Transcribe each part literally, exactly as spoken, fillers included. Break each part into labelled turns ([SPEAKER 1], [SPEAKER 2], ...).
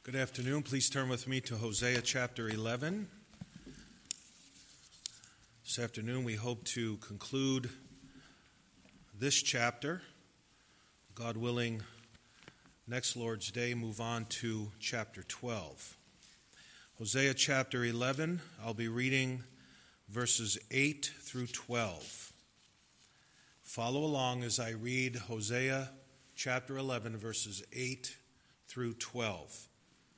[SPEAKER 1] Good afternoon. Please turn with me to Hosea chapter eleven. This afternoon we hope to conclude this chapter. God willing, next Lord's Day, move on to chapter twelve. Hosea chapter eleven, I'll be reading verses eight through twelve. Follow along as I read Hosea chapter eleven, verses eight through twelve.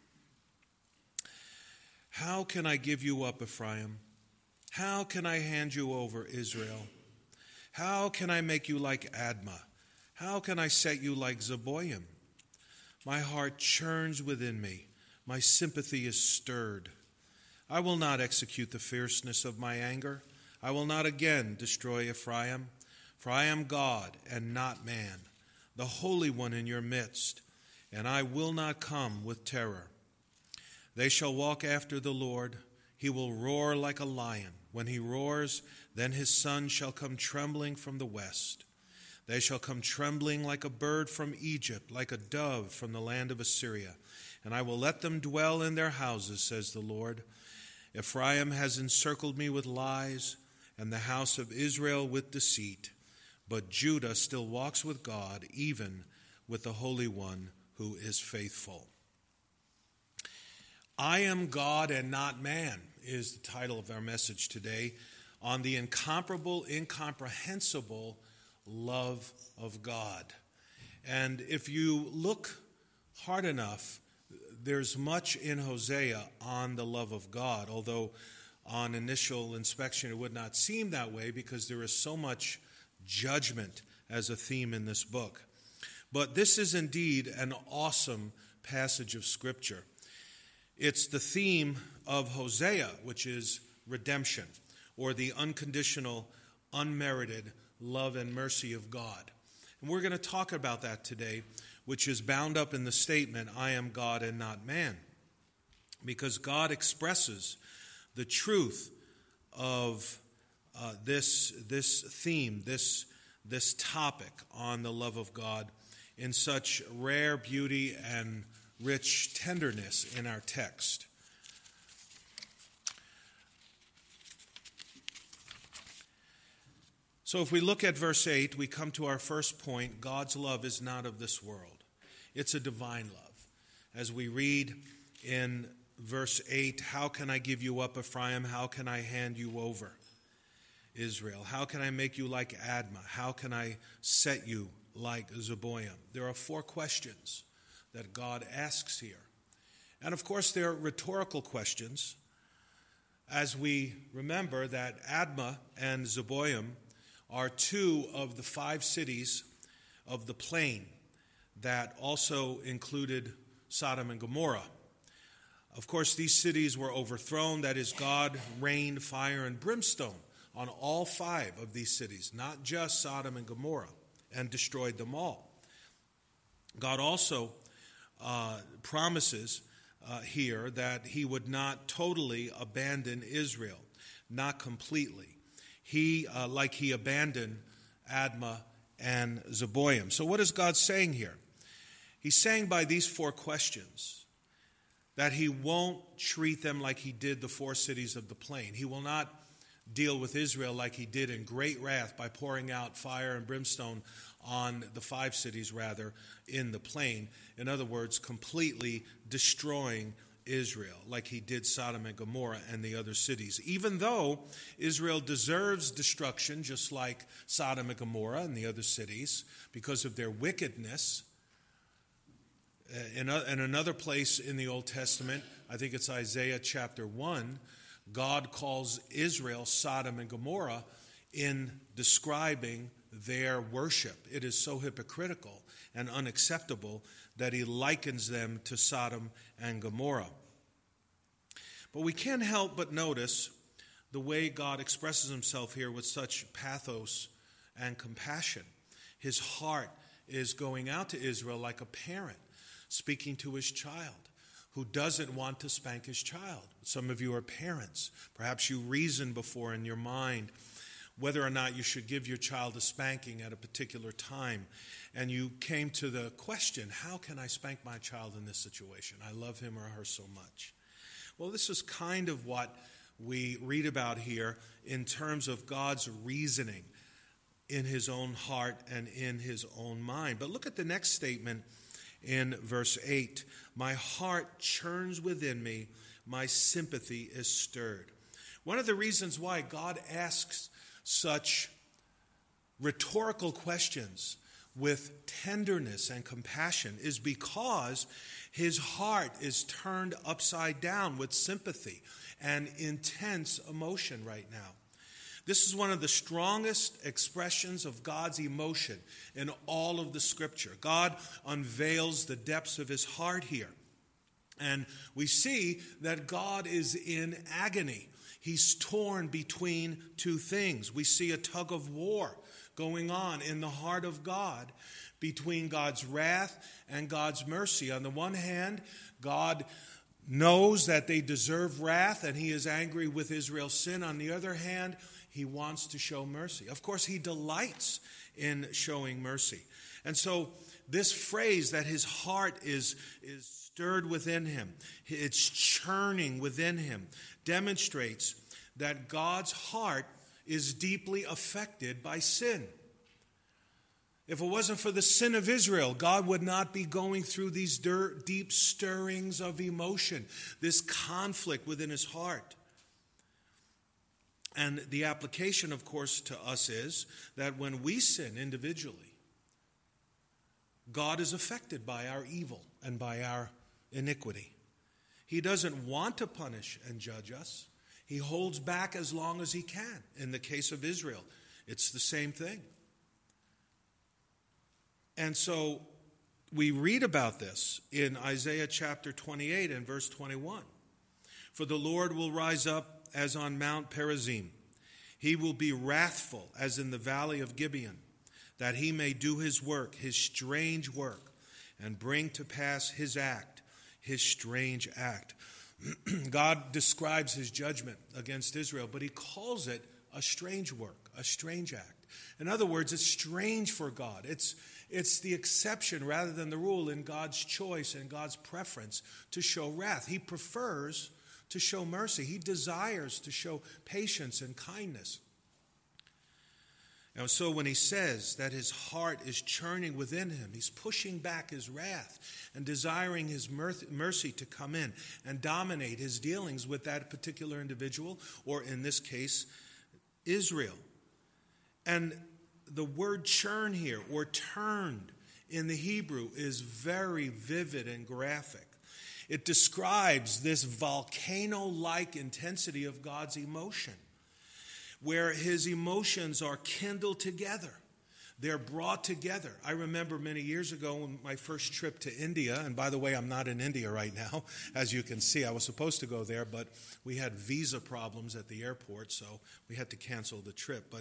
[SPEAKER 1] How can I give you up, Ephraim? How can I hand you over, Israel? How can I make you like Admah? How can I set you like Zeboim? My heart churns within me. My sympathy is stirred. I will not execute the fierceness of my anger. I will not again destroy Ephraim, for I am God and not man, the Holy One in your midst, and I will not come with terror. They shall walk after the Lord. He will roar like a lion. When he roars, then his son shall come trembling from the west. They shall come trembling like a bird from Egypt, like a dove from the land of Assyria. And I will let them dwell in their houses, says the Lord. Ephraim has encircled me with lies, and the house of Israel with deceit. But Judah still walks with God, even with the Holy One who is faithful. I am God and not man is the title of our message today, on the incomparable, incomprehensible love of God. And if you look hard enough, there's much in Hosea on the love of God, although on initial inspection it would not seem that way because there is so much judgment as a theme in this book. But this is indeed an awesome passage of Scripture. It's the theme of Hosea, which is redemption, or the unconditional, unmerited love and mercy of God. And we're going to talk about that today, which is bound up in the statement, I am God and not man, because God expresses the truth of uh, this, this theme, this, this topic on the love of God in such rare beauty and rich tenderness in our text. So if we look at verse eight, we come to our first point. God's love is not of this world. It's a divine love. As we read in verse eight, how can I give you up, Ephraim? How can I hand you over, Israel? How can I make you like Admah? How can I set you like Zeboim? There are four questions that God asks here. And of course, they're rhetorical questions, as we remember that Admah and Zeboim are two of the five cities of the plain that also included Sodom and Gomorrah. Of course, these cities were overthrown. That is, God rained fire and brimstone on all five of these cities, not just Sodom and Gomorrah, and destroyed them all. God also Uh, promises uh, here that he would not totally abandon Israel, not completely. He, uh, like he abandoned Admah and Zeboim. So what is God saying here? He's saying by these four questions that he won't treat them like he did the four cities of the plain. He will not deal with Israel like he did in great wrath by pouring out fire and brimstone on the five cities, rather, in the plain. In other words, completely destroying Israel like he did Sodom and Gomorrah and the other cities. Even though Israel deserves destruction, just like Sodom and Gomorrah and the other cities, because of their wickedness. In another place in the Old Testament, I think it's Isaiah chapter one, God calls Israel Sodom and Gomorrah in describing their worship. It is so hypocritical and unacceptable that he likens them to Sodom and Gomorrah. But we can't help but notice the way God expresses himself here with such pathos and compassion. His heart is going out to Israel like a parent speaking to his child who doesn't want to spank his child. Some of you are parents. Perhaps you reason before in your mind, whether or not you should give your child a spanking at a particular time, and you came to the question, how can I spank my child in this situation? I love him or her so much. Well, this is kind of what we read about here in terms of God's reasoning in his own heart and in his own mind. But look at the next statement in verse eight. My heart churns within me, my sympathy is stirred. One of the reasons why God asks such rhetorical questions with tenderness and compassion is because his heart is turned upside down with sympathy and intense emotion right now. This is one of the strongest expressions of God's emotion in all of the Scripture. God unveils the depths of his heart here. And we see that God is in agony. He's torn between two things. We see a tug of war going on in the heart of God between God's wrath and God's mercy. On the one hand, God knows that they deserve wrath and he is angry with Israel's sin. On the other hand, he wants to show mercy. Of course, he delights in showing mercy. And so this phrase that his heart is, is stirred within him, it's churning within him, demonstrates that God's heart is deeply affected by sin. If it wasn't for the sin of Israel, God would not be going through these deep stirrings of emotion, this conflict within his heart. And the application, of course, to us is that when we sin individually, God is affected by our evil and by our iniquity. He doesn't want to punish and judge us. He holds back as long as he can. In the case of Israel, it's the same thing. And so we read about this in Isaiah chapter twenty-eight and verse twenty-one. For the Lord will rise up as on Mount Perazim. He will be wrathful as in the valley of Gibeon, that he may do his work, his strange work, and bring to pass his act, his strange act. God describes his judgment against Israel, but he calls it a strange work, a strange act. In other words, it's strange for God. It's, it's the exception rather than the rule in God's choice and God's preference to show wrath. He prefers to show mercy. He desires to show patience and kindness. And so when he says that his heart is churning within him, he's pushing back his wrath and desiring his mercy to come in and dominate his dealings with that particular individual, or in this case, Israel. And the word churn here, or turned in the Hebrew, is very vivid and graphic. It describes this volcano-like intensity of God's emotion, where his emotions are kindled together. They're brought together. I remember many years ago on my first trip to India, and by the way, I'm not in India right now, as you can see. I was supposed to go there, but we had visa problems at the airport, so we had to cancel the trip. But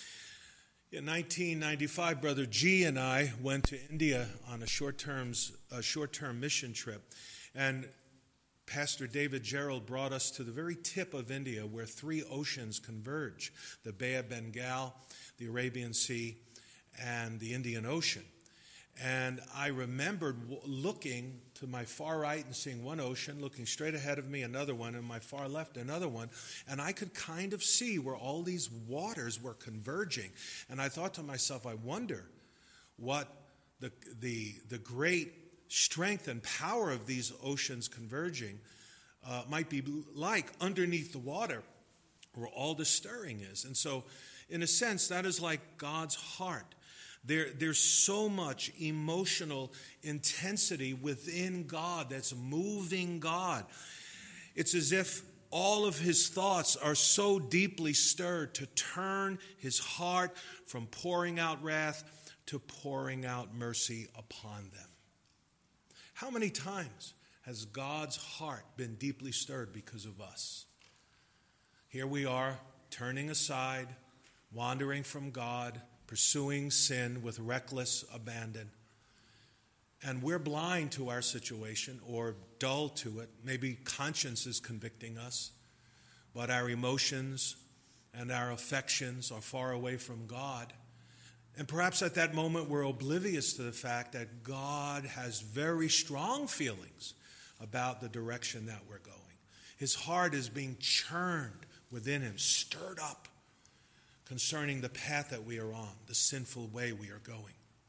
[SPEAKER 1] in nineteen ninety-five, Brother G and I went to India on a short-term, a short-term mission trip. And Pastor David Gerald brought us to the very tip of India where three oceans converge, the Bay of Bengal, the Arabian Sea, and the Indian Ocean. And I remembered looking to my far right and seeing one ocean, looking straight ahead of me, another one, and my far left, another one. And I could kind of see where all these waters were converging. And I thought to myself, I wonder what the the the great strength and power of these oceans converging uh, might be like underneath the water where all the stirring is. And so, in a sense, that is like God's heart. There, there's so much emotional intensity within God that's moving God. It's as if all of his thoughts are so deeply stirred to turn his heart from pouring out wrath to pouring out mercy upon them. How many times has God's heart been deeply stirred because of us? Here we are, turning aside, wandering from God, pursuing sin with reckless abandon. And we're blind to our situation or dull to it. Maybe conscience is convicting us, but our emotions and our affections are far away from God. And perhaps at that moment we're oblivious to the fact that God has very strong feelings about the direction that we're going. His heart is being churned within him, stirred up concerning the path that we are on, the sinful way we are going.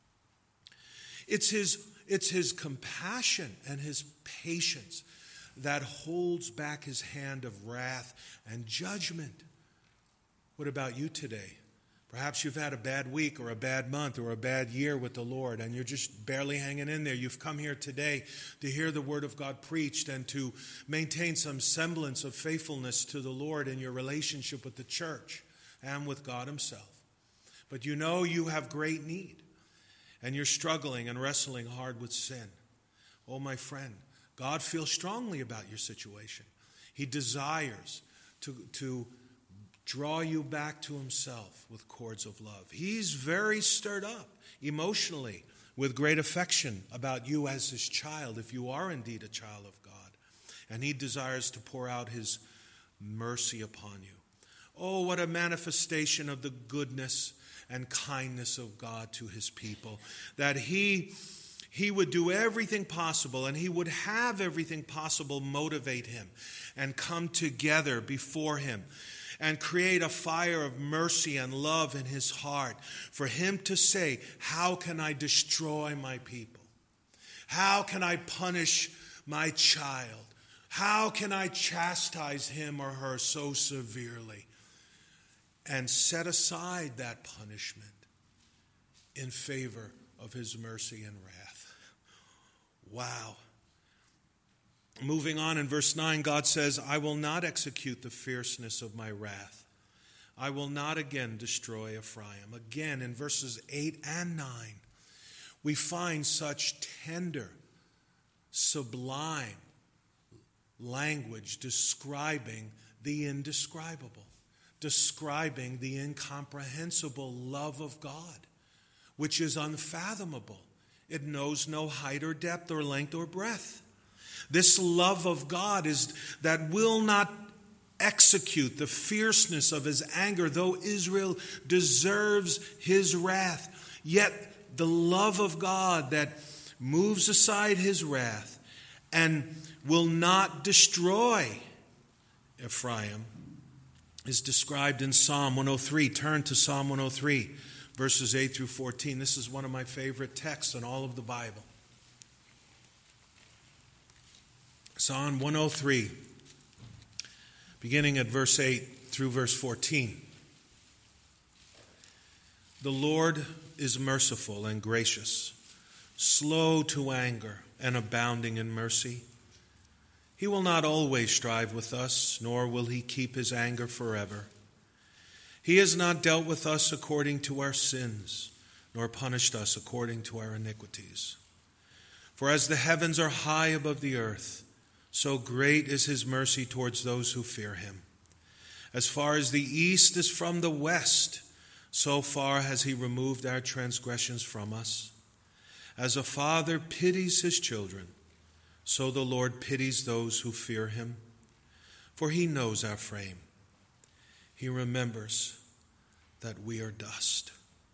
[SPEAKER 1] It's his, it's his compassion and his patience that holds back his hand of wrath and judgment. What about you today? Perhaps you've had a bad week or a bad month or a bad year with the Lord, and you're just barely hanging in there. You've come here today to hear the Word of God preached and to maintain some semblance of faithfulness to the Lord in your relationship with the church and with God himself. But you know you have great need, and you're struggling and wrestling hard with sin. Oh, my friend, God feels strongly about your situation. He desires to, to draw you back to himself with cords of love. He's very stirred up emotionally with great affection about you as his child, if you are indeed a child of God. And he desires to pour out his mercy upon you. Oh, what a manifestation of the goodness and kindness of God to his people, that he He would do everything possible, and he would have everything possible motivate him and come together before him and create a fire of mercy and love in his heart for him to say, how can I destroy my people? How can I punish my child? How can I chastise him or her so severely? And set aside that punishment in favor of his mercy and wrath. Wow. Moving on in verse nine, God says, I will not execute the fierceness of my wrath. I will not again destroy Ephraim. Again, in verses eight and nine, we find such tender, sublime language describing the indescribable, describing the incomprehensible love of God, which is unfathomable. It knows no height or depth or length or breadth. This love of God is that will not execute the fierceness of his anger, though Israel deserves his wrath. Yet the love of God that moves aside his wrath and will not destroy Ephraim is described in Psalm one oh three. Turn to Psalm one oh three, verses eight through fourteen. This is one of my favorite texts in all of the Bible. Psalm one oh three, beginning at verse eight through verse fourteen. The Lord is merciful and gracious, slow to anger and abounding in mercy. He will not always strive with us, nor will he keep his anger forever. He has not dealt with us according to our sins, nor punished us according to our iniquities. For as the heavens are high above the earth, so great is his mercy towards those who fear him. As far as the east is from the west, so far has he removed our transgressions from us. As a father pities his children, so the Lord pities those who fear him. For he knows our frame. He remembers that we are dust.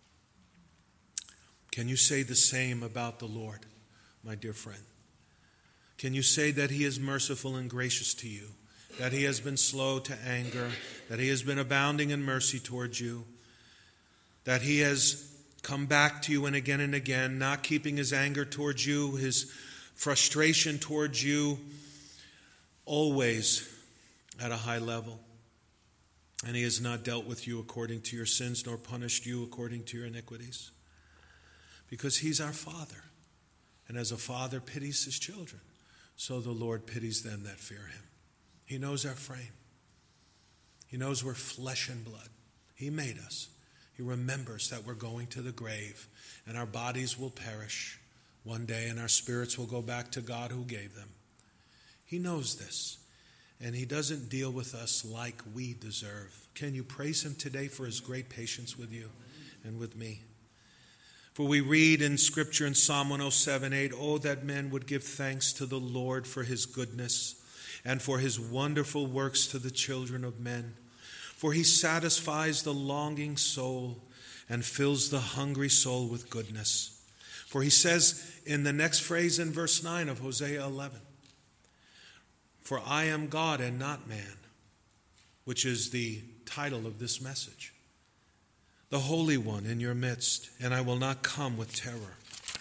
[SPEAKER 1] Can you say the same about the Lord, my dear friend? Can you say that he is merciful and gracious to you, that he has been slow to anger, that he has been abounding in mercy towards you, that he has come back to you and again and again, not keeping his anger towards you, his frustration towards you, always at a high level. And he has not dealt with you according to your sins, nor punished you according to your iniquities. Because he's our Father. And as a father pities his children, so the Lord pities them that fear him. He knows our frame. He knows we're flesh and blood. He made us. He remembers that we're going to the grave, and our bodies will perish one day, and our spirits will go back to God who gave them. He knows this, and he doesn't deal with us like we deserve. Can you praise him today for his great patience with you and with me? For we read in Scripture in Psalm one oh seven, eight, oh, that men would give thanks to the Lord for his goodness and for his wonderful works to the children of men. For he satisfies the longing soul and fills the hungry soul with goodness. For he says in the next phrase in verse nine of Hosea eleven, for I am God and not man, which is the title of this message. The Holy One in your midst, and I will not come with terror.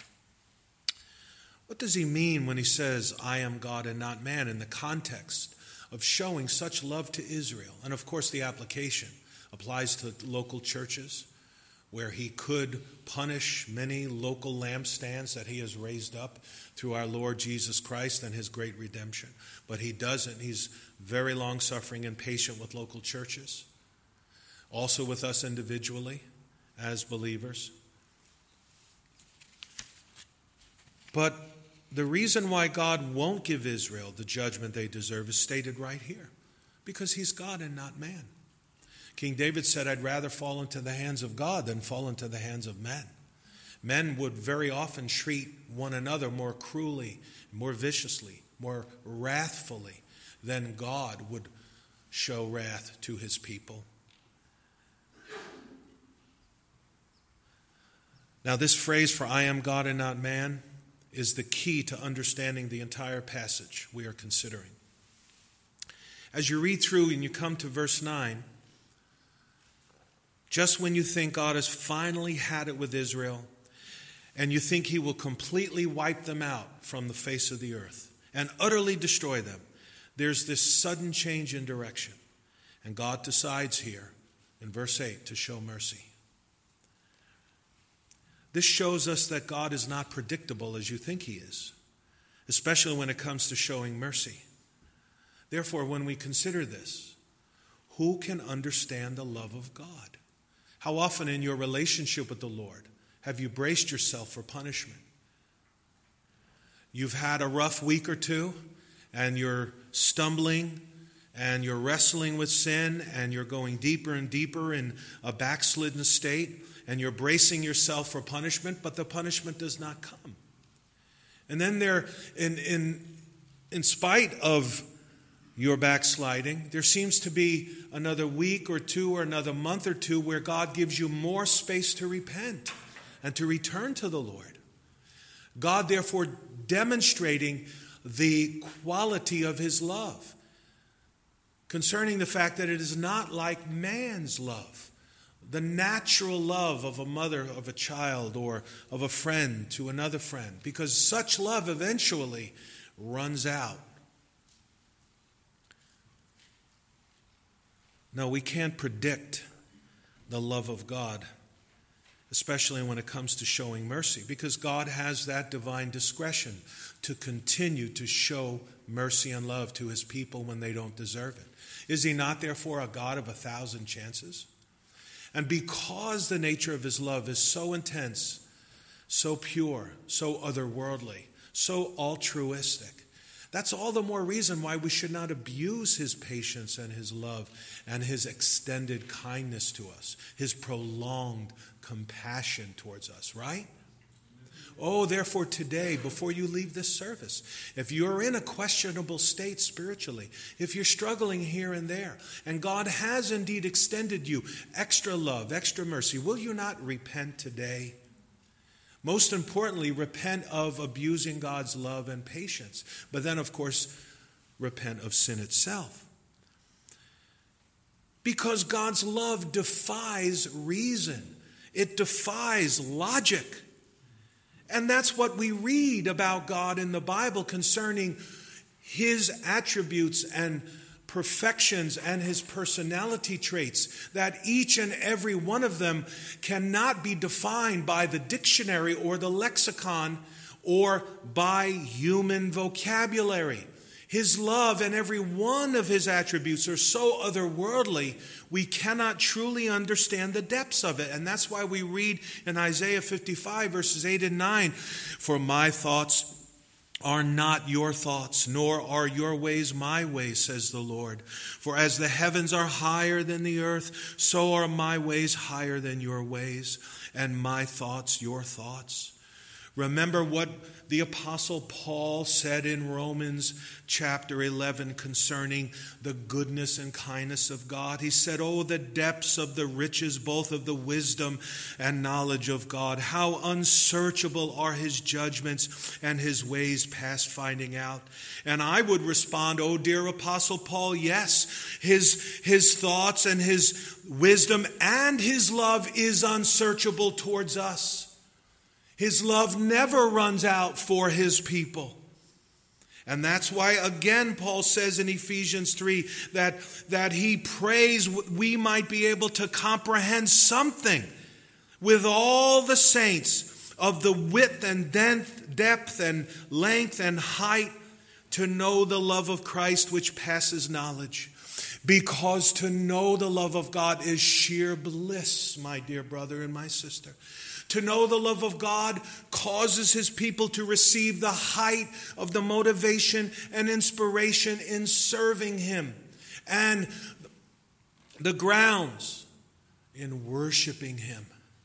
[SPEAKER 1] What does he mean when he says, I am God and not man, in the context of showing such love to Israel? And of course the application applies to local churches, where he could punish many local lampstands that he has raised up through our Lord Jesus Christ and his great redemption. But he doesn't. He's very long-suffering and patient with local churches, also with us individually as believers. But the reason why God won't give Israel the judgment they deserve is stated right here, because he's God and not man. King David said, I'd rather fall into the hands of God than fall into the hands of men. Men would very often treat one another more cruelly, more viciously, more wrathfully than God would show wrath to his people. Now, this phrase, for I am God and not man, is the key to understanding the entire passage we are considering. As you read through and you come to verse nine, just when you think God has finally had it with Israel, and you think he will completely wipe them out from the face of the earth and utterly destroy them, there's this sudden change in direction. And God decides here in verse eight to show mercy. This shows us that God is not predictable as you think he is, especially when it comes to showing mercy. Therefore, when we consider this, who can understand the love of God? How often in your relationship with the Lord have you braced yourself for punishment? You've had a rough week or two, and you're stumbling, and you're wrestling with sin, and you're going deeper and deeper in a backslidden state, and you're bracing yourself for punishment, but the punishment does not come. And then there, in, in, in spite of your backsliding, there seems to be another week or two or another month or two where God gives you more space to repent and to return to the Lord. God, therefore, demonstrating the quality of his love concerning the fact that it is not like man's love, the natural love of a mother of a child or of a friend to another friend, because such love eventually runs out. No, we can't predict the love of God, especially when it comes to showing mercy, because God has that divine discretion to continue to show mercy and love to his people when they don't deserve it. Is he not, therefore, a God of a thousand chances? And because the nature of his love is so intense, so pure, so otherworldly, so altruistic, that's all the more reason why we should not abuse his patience and his love and his extended kindness to us, his prolonged compassion towards us, right? Oh, therefore today, before you leave this service, if you're in a questionable state spiritually, if you're struggling here and there, and God has indeed extended you extra love, extra mercy, will you not repent today? Most importantly, repent of abusing God's love and patience. But then, of course, repent of sin itself. Because God's love defies reason. It defies logic. And that's what we read about God in the Bible concerning his attributes and perfections and his personality traits, that each and every one of them cannot be defined by the dictionary or the lexicon or by human vocabulary. His love and every one of his attributes are so otherworldly, we cannot truly understand the depths of it. And that's why we read in Isaiah fifty-five, verses eight and nine, "For my thoughts are not your thoughts, nor are your ways my ways, says the Lord. For as the heavens are higher than the earth, so are my ways higher than your ways, and my thoughts your thoughts. Remember what the Apostle Paul said in Romans chapter eleven concerning the goodness and kindness of God. He said, "Oh, the depths of the riches, both of the wisdom and knowledge of God. How unsearchable are his judgments and his ways past finding out." And I would respond, "Oh, dear Apostle Paul, yes, his, his thoughts and his wisdom and his love is unsearchable towards us. His love never runs out for his people." And that's why, again, Paul says in Ephesians three that, that he prays we might be able to comprehend something with all the saints of the width and depth and length and height, to know the love of Christ which passes knowledge. Because to know the love of God is sheer bliss, my dear brother and my sister. To know the love of God causes his people to receive the height of the motivation and inspiration in serving him, and the grounds in worshiping him.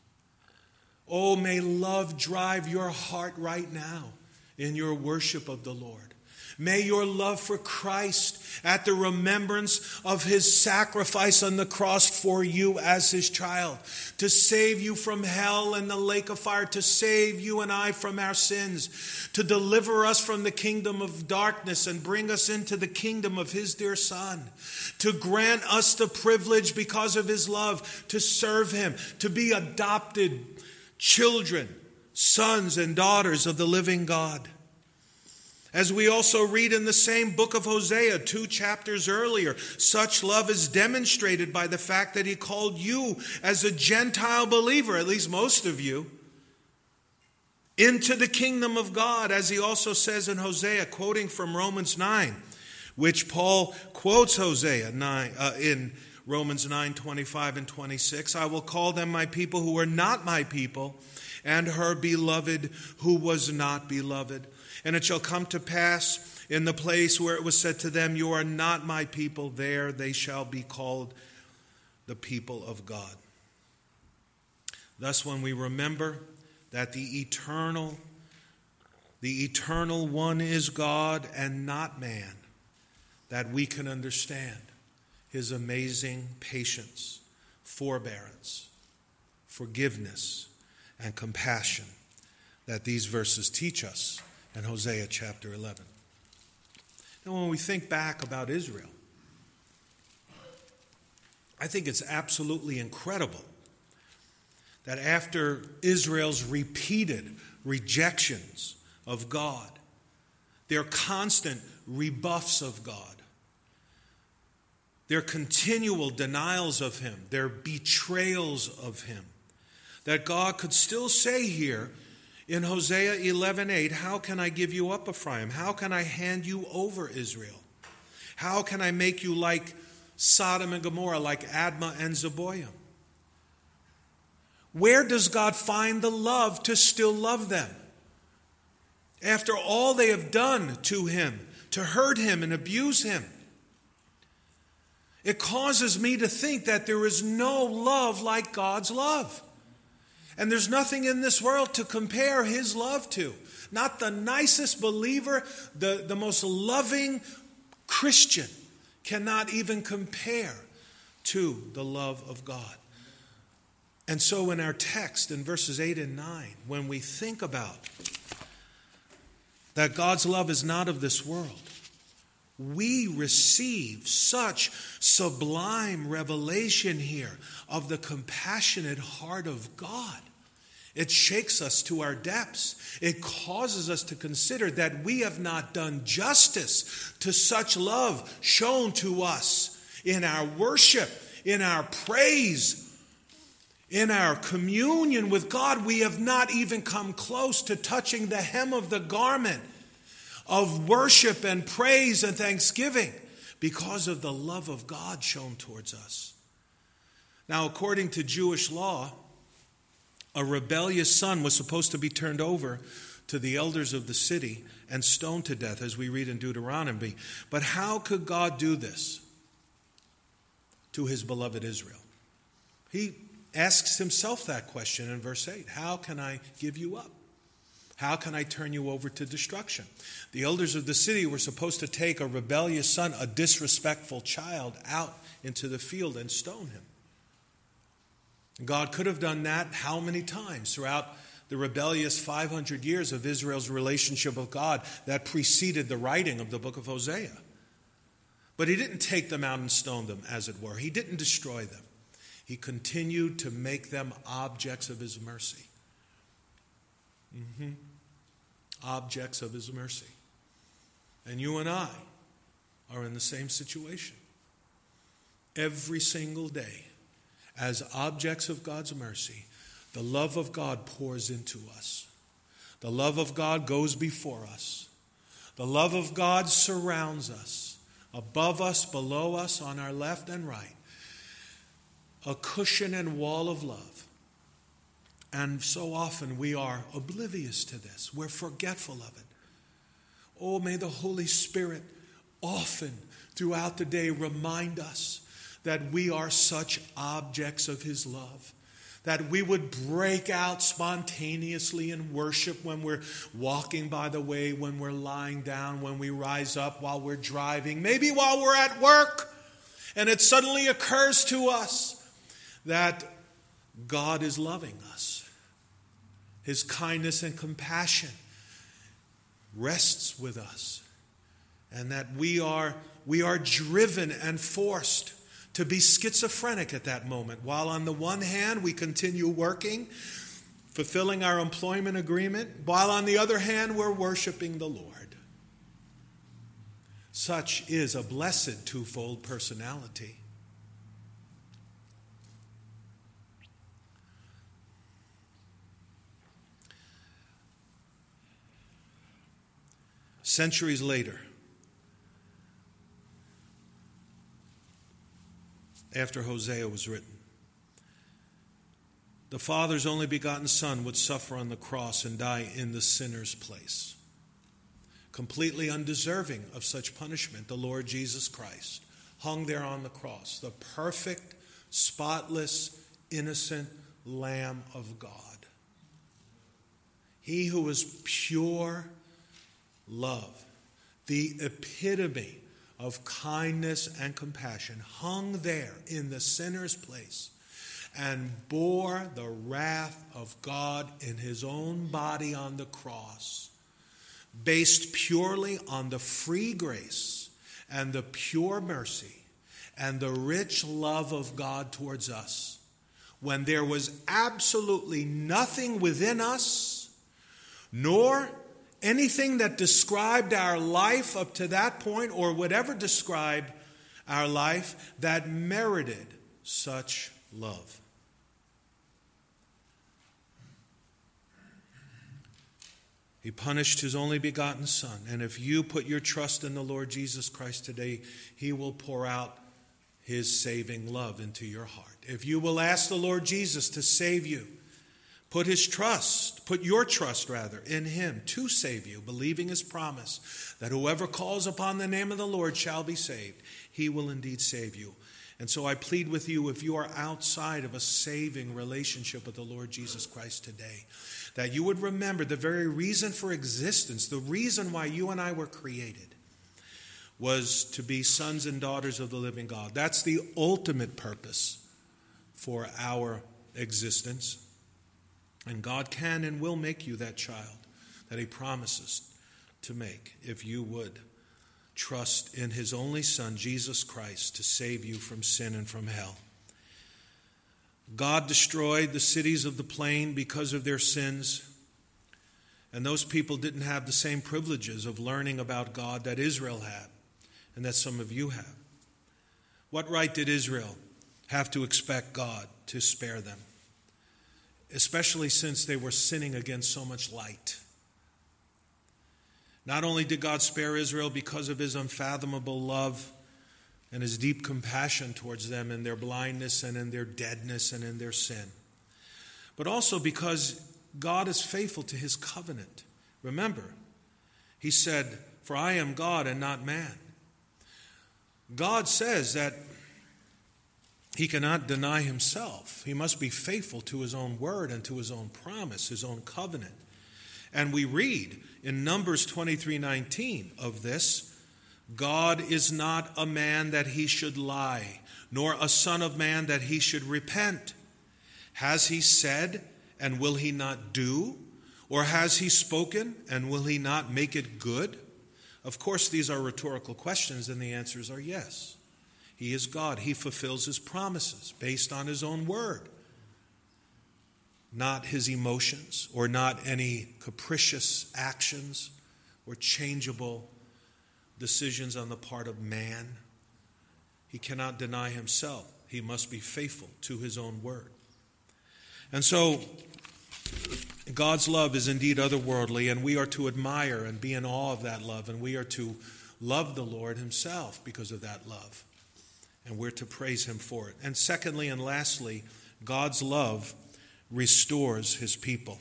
[SPEAKER 1] Oh, may love drive your heart right now in your worship of the Lord. May your love for Christ, at the remembrance of his sacrifice on the cross for you as his child, to save you from hell and the lake of fire, to save you and I from our sins, to deliver us from the kingdom of darkness and bring us into the kingdom of his dear Son, to grant us the privilege because of his love to serve him, to be adopted children, sons and daughters of the living God. As we also read in the same book of Hosea, two chapters earlier, such love is demonstrated by the fact that he called you as a Gentile believer, at least most of you, into the kingdom of God, as he also says in Hosea, quoting from Romans nine, which Paul quotes Hosea nine, uh, in Romans nine, twenty-five and twenty-six. "I will call them my people who were not my people, and her beloved who was not beloved. And it shall come to pass in the place where it was said to them, 'You are not my people,' there they shall be called the people of God." Thus, when we remember that the eternal, the eternal one is God and not man, that we can understand his amazing patience, forbearance, forgiveness, and compassion that these verses teach us in Hosea chapter eleven. Now, when we think back about Israel, I think it's absolutely incredible that after Israel's repeated rejections of God, their constant rebuffs of God, their continual denials of him, their betrayals of him, that God could still say here in Hosea eleven eight, "How can I give you up, Ephraim? How can I hand you over, Israel? How can I make you like Sodom and Gomorrah, like Admah and Zeboiim?" Where does God find the love to still love them? After all they have done to him, to hurt him and abuse him. It causes me to think that there is no love like God's love. And there's nothing in this world to compare his love to. Not the nicest believer, the, the most loving Christian cannot even compare to the love of God. And so in our text in verses eight and nine, when we think about that God's love is not of this world, we receive such sublime revelation here of the compassionate heart of God. It shakes us to our depths. It causes us to consider that we have not done justice to such love shown to us in our worship, in our praise, in our communion with God. We have not even come close to touching the hem of the garment of worship and praise and thanksgiving because of the love of God shown towards us. Now, according to Jewish law, a rebellious son was supposed to be turned over to the elders of the city and stoned to death, as we read in Deuteronomy. But how could God do this to his beloved Israel? He asks himself that question in verse eight. How can I give you up? How can I turn you over to destruction? The elders of the city were supposed to take a rebellious son, a disrespectful child, out into the field and stone him. God could have done that how many times throughout the rebellious five hundred years of Israel's relationship with God that preceded the writing of the book of Hosea. But he didn't take them out and stone them, as it were. He didn't destroy them. He continued to make them objects of his mercy. Mm-hmm. Objects of his mercy. And you and I are in the same situation. Every single day, as objects of God's mercy, the love of God pours into us. The love of God goes before us. The love of God surrounds us, above us, below us, on our left and right. A cushion and wall of love. And so often we are oblivious to this. We're forgetful of it. Oh, may the Holy Spirit often throughout the day remind us that we are such objects of his love. That we would break out spontaneously in worship when we're walking by the way, when we're lying down, when we rise up, while we're driving, maybe while we're at work. And it suddenly occurs to us that God is loving us. His kindness and compassion rests with us. And that we are, we are driven and forced to be schizophrenic at that moment. While on the one hand, we continue working, fulfilling our employment agreement, while on the other hand, we're worshiping the Lord. Such is a blessed twofold personality. Centuries later, after Hosea was written, the Father's only begotten Son would suffer on the cross and die in the sinner's place. Completely undeserving of such punishment, the Lord Jesus Christ hung there on the cross, the perfect, spotless, innocent Lamb of God. He who was pure love, the epitome of kindness and compassion, hung there in the sinner's place and bore the wrath of God in his own body on the cross, based purely on the free grace and the pure mercy and the rich love of God towards us, when there was absolutely nothing within us, nor anything that described our life up to that point, or would ever describe our life, that merited such love. He punished his only begotten Son. And if you put your trust in the Lord Jesus Christ today, he will pour out his saving love into your heart. If you will ask the Lord Jesus to save you, put his trust, put your trust rather, in him to save you, believing his promise that whoever calls upon the name of the Lord shall be saved. He will indeed save you. And so I plead with you, if you are outside of a saving relationship with the Lord Jesus Christ today, that you would remember the very reason for existence, the reason why you and I were created, was to be sons and daughters of the living God. That's the ultimate purpose for our existence. And God can and will make you that child that he promises to make if you would trust in his only Son, Jesus Christ, to save you from sin and from hell. God destroyed the cities of the plain because of their sins, and those people didn't have the same privileges of learning about God that Israel had and that some of you have. What right did Israel have to expect God to spare them, especially since they were sinning against so much light? Not only did God spare Israel because of his unfathomable love and his deep compassion towards them in their blindness and in their deadness and in their sin, but also because God is faithful to his covenant. Remember, he said, "For I am God and not man." God says that he cannot deny himself. He must be faithful to his own word and to his own promise, his own covenant. And we read in Numbers twenty-three nineteen of this, God is not a man that he should lie, nor a son of man that he should repent. Has he said, and will he not do? Or has he spoken, and will he not make it good? Of course, these are rhetorical questions, and the answers are yes. He is God. He fulfills his promises based on his own word, not his emotions, or not any capricious actions or changeable decisions on the part of man. He cannot deny himself. He must be faithful to his own word. And so, God's love is indeed otherworldly, and we are to admire and be in awe of that love, and we are to love the Lord himself because of that love, and we're to praise him for it. And secondly and lastly, God's love restores his people.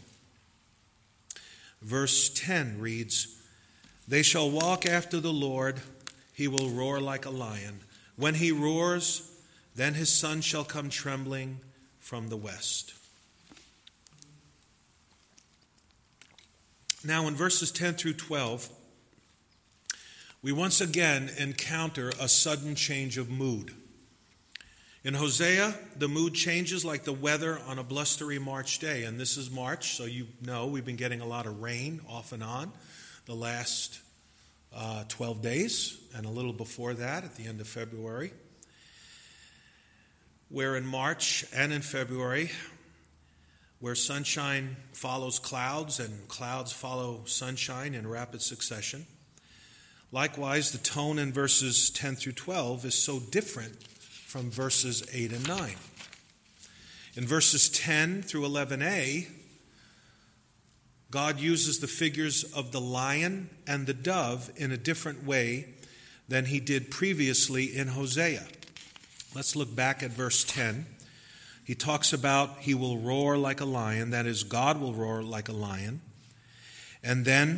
[SPEAKER 1] Verse ten reads, "They shall walk after the Lord, he will roar like a lion. When he roars, then his son shall come trembling from the west." Now in verses ten through twelve, we once again encounter a sudden change of mood. In Hosea, the mood changes like the weather on a blustery March day. And this is March, so you know we've been getting a lot of rain off and on the last uh, twelve days, and a little before that at the end of February. Where in March and in February, where sunshine follows clouds and clouds follow sunshine in rapid succession. Likewise, the tone in verses ten through twelve is so different from verses eight and nine. In verses ten through eleven a, God uses the figures of the lion and the dove in a different way than he did previously in Hosea. Let's look back at verse ten. He talks about he will roar like a lion, that is, God will roar like a lion. And then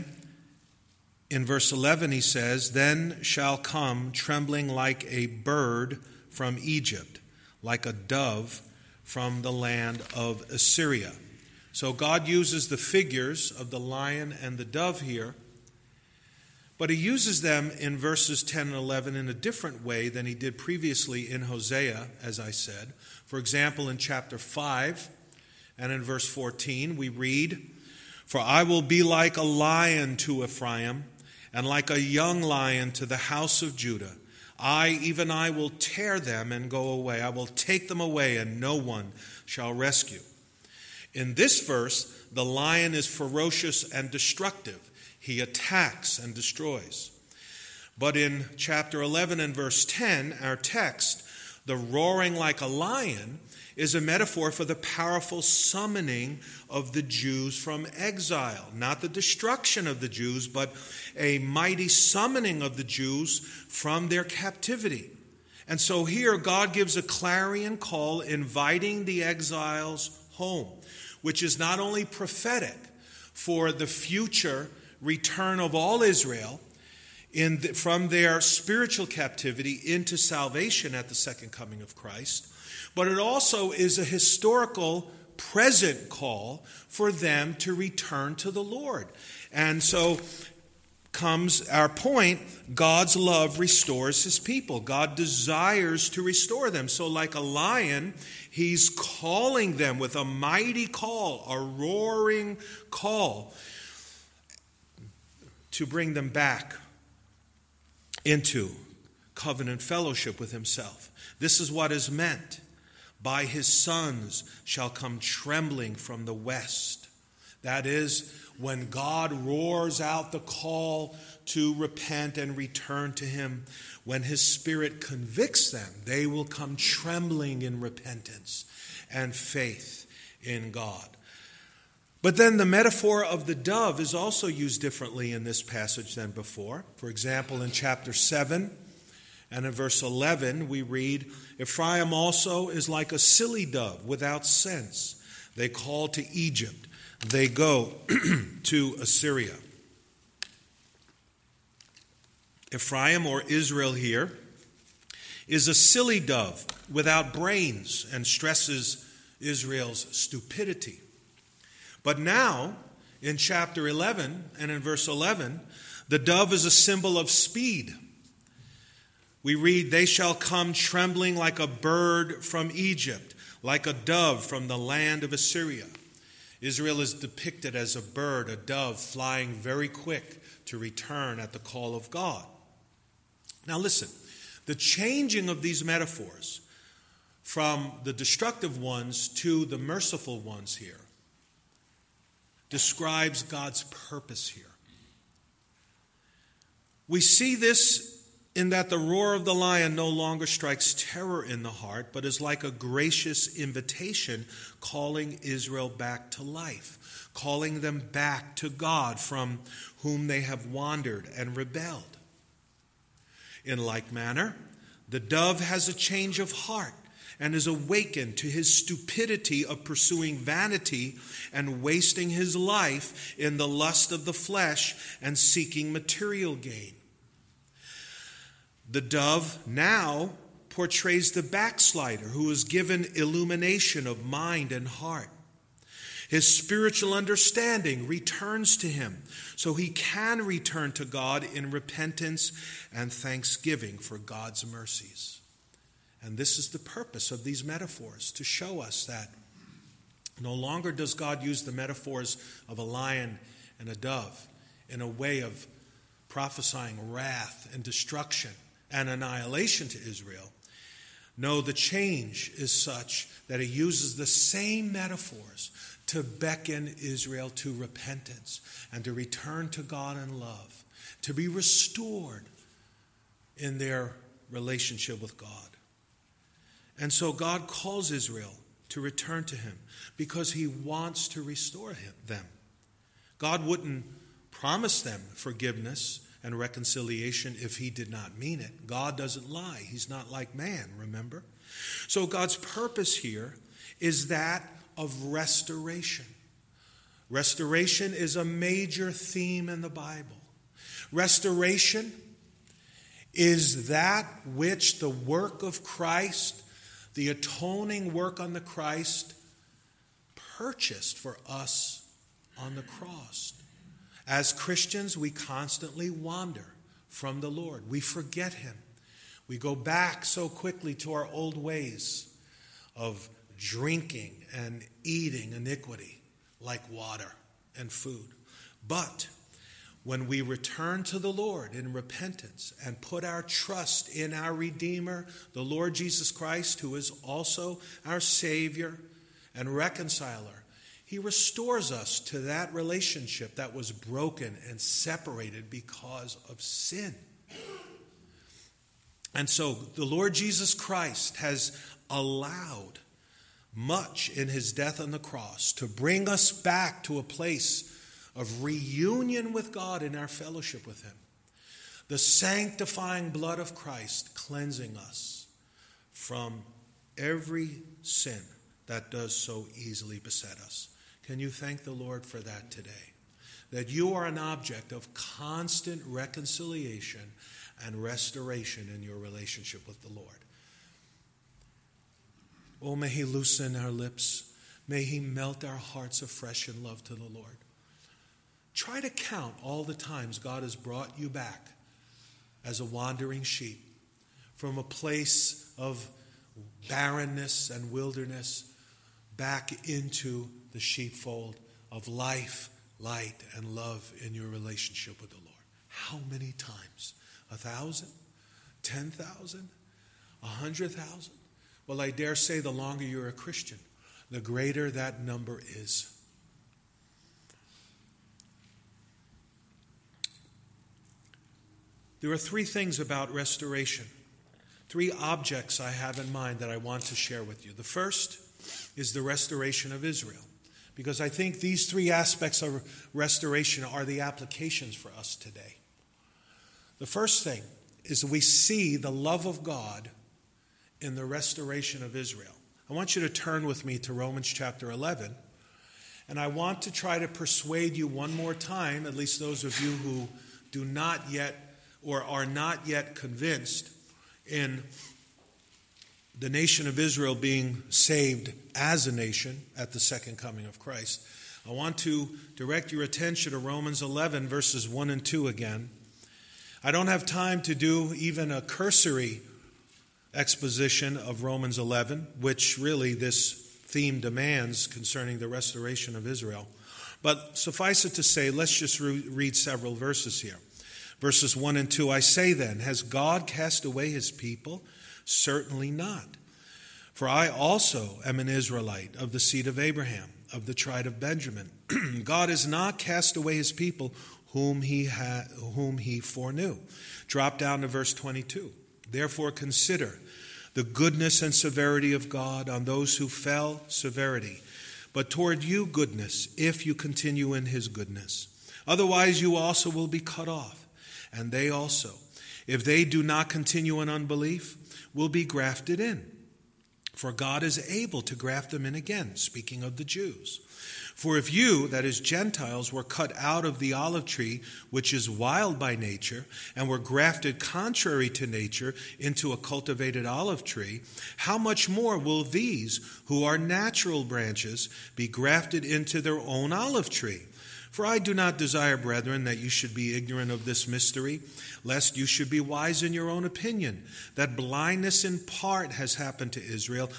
[SPEAKER 1] in verse eleven he says, "Then shall come trembling like a bird from Egypt, like a dove from the land of Assyria." So God uses the figures of the lion and the dove here, but he uses them in verses ten and eleven in a different way than he did previously in Hosea, as I said. For example, in chapter five and in verse fourteen, we read, "For I will be like a lion to Ephraim, and like a young lion to the house of Judah. I, even I, will tear them and go away. I will take them away, and no one shall rescue." In this verse, the lion is ferocious and destructive. He attacks and destroys. But in chapter eleven and verse ten, our text, the roaring like a lion is a metaphor for the powerful summoning of the Jews from exile. Not the destruction of the Jews, but a mighty summoning of the Jews from their captivity. And so here God gives a clarion call inviting the exiles home, which is not only prophetic for the future return of all Israel in the, from their spiritual captivity into salvation at the second coming of Christ, but it also is a historical present call for them to return to the Lord. And so comes our point, God's love restores his people. God desires to restore them. So like a lion, he's calling them with a mighty call, a roaring call, to bring them back into covenant fellowship with himself. This is what is meant by his sons shall come trembling from the west. That is, when God roars out the call to repent and return to him, when his Spirit convicts them, they will come trembling in repentance and faith in God. But then the metaphor of the dove is also used differently in this passage than before. For example, in chapter seven and in verse eleven, we read, "Ephraim also is like a silly dove without sense. They call to Egypt. They go to Assyria." Ephraim, or Israel here, is a silly dove without brains and stresses Israel's stupidity. But now, in chapter eleven and in verse eleven, the dove is a symbol of speed. We read, "They shall come trembling like a bird from Egypt, like a dove from the land of Assyria." Israel is depicted as a bird, a dove, flying very quick to return at the call of God. Now listen, the changing of these metaphors from the destructive ones to the merciful ones here describes God's purpose here. We see this in that the roar of the lion no longer strikes terror in the heart, but is like a gracious invitation calling Israel back to life, calling them back to God from whom they have wandered and rebelled. In like manner, the dove has a change of heart and is awakened to his stupidity of pursuing vanity and wasting his life in the lust of the flesh and seeking material gain. The dove now portrays the backslider who is given illumination of mind and heart. His spiritual understanding returns to him so he can return to God in repentance and thanksgiving for God's mercies. And this is the purpose of these metaphors, to show us that no longer does God use the metaphors of a lion and a dove in a way of prophesying wrath and destruction and annihilation to Israel. No, the change is such that he uses the same metaphors to beckon Israel to repentance and to return to God in love, to be restored in their relationship with God. And so God calls Israel to return to him because he wants to restore him, them. God wouldn't promise them forgiveness and reconciliation if he did not mean it. God doesn't lie. He's not like man, remember? So God's purpose here is that of restoration. Restoration is a major theme in the Bible. Restoration is that which the work of Christ, the atoning work on the Christ, purchased for us on the cross. As Christians, we constantly wander from the Lord. We forget him. We go back so quickly to our old ways of drinking and eating iniquity like water and food. But when we return to the Lord in repentance and put our trust in our Redeemer, the Lord Jesus Christ, who is also our Savior and reconciler, he restores us to that relationship that was broken and separated because of sin. And so the Lord Jesus Christ has allowed much in his death on the cross to bring us back to a place of reunion with God in our fellowship with him. The sanctifying blood of Christ cleansing us from every sin that does so easily beset us. Can you thank the Lord for that today? That you are an object of constant reconciliation and restoration in your relationship with the Lord. Oh, may he loosen our lips. May he melt our hearts afresh in love to the Lord. Try to count all the times God has brought you back as a wandering sheep from a place of barrenness and wilderness back into the sheepfold of life, light, and love in your relationship with the Lord. How many times? A thousand? Ten thousand? A hundred thousand? Well, I dare say the longer you're a Christian, the greater that number is. There are three things about restoration, three objects I have in mind that I want to share with you. The first is the restoration of Israel, because I think these three aspects of restoration are the applications for us today. The first thing is we see the love of God in the restoration of Israel. I want you to turn with me to Romans chapter eleven, and I want to try to persuade you one more time, at least those of you who do not yet or are not yet convinced in the nation of Israel being saved as a nation at the second coming of Christ. I want to direct your attention to Romans eleven, verses one and two again. I don't have time to do even a cursory exposition of Romans eleven, which really this theme demands concerning the restoration of Israel. But suffice it to say, let's just re- read several verses here. Verses one and two, I say then, has God cast away his people? Certainly not. For I also am an Israelite of the seed of Abraham, of the tribe of Benjamin. God has not cast away his people whom he ha- whom he foreknew. Drop down to verse twenty-two. Therefore consider the goodness and severity of God on those who fell, severity, but toward you goodness, if you continue in his goodness. Otherwise you also will be cut off, and they also, if they do not continue in unbelief, will be grafted in. For God is able to graft them in again, speaking of the Jews. For if you, that is Gentiles, were cut out of the olive tree, which is wild by nature, and were grafted contrary to nature into a cultivated olive tree, how much more will these, who are natural branches, be grafted into their own olive tree? For I do not desire, brethren, that you should be ignorant of this mystery, lest you should be wise in your own opinion, that blindness in part has happened to Israel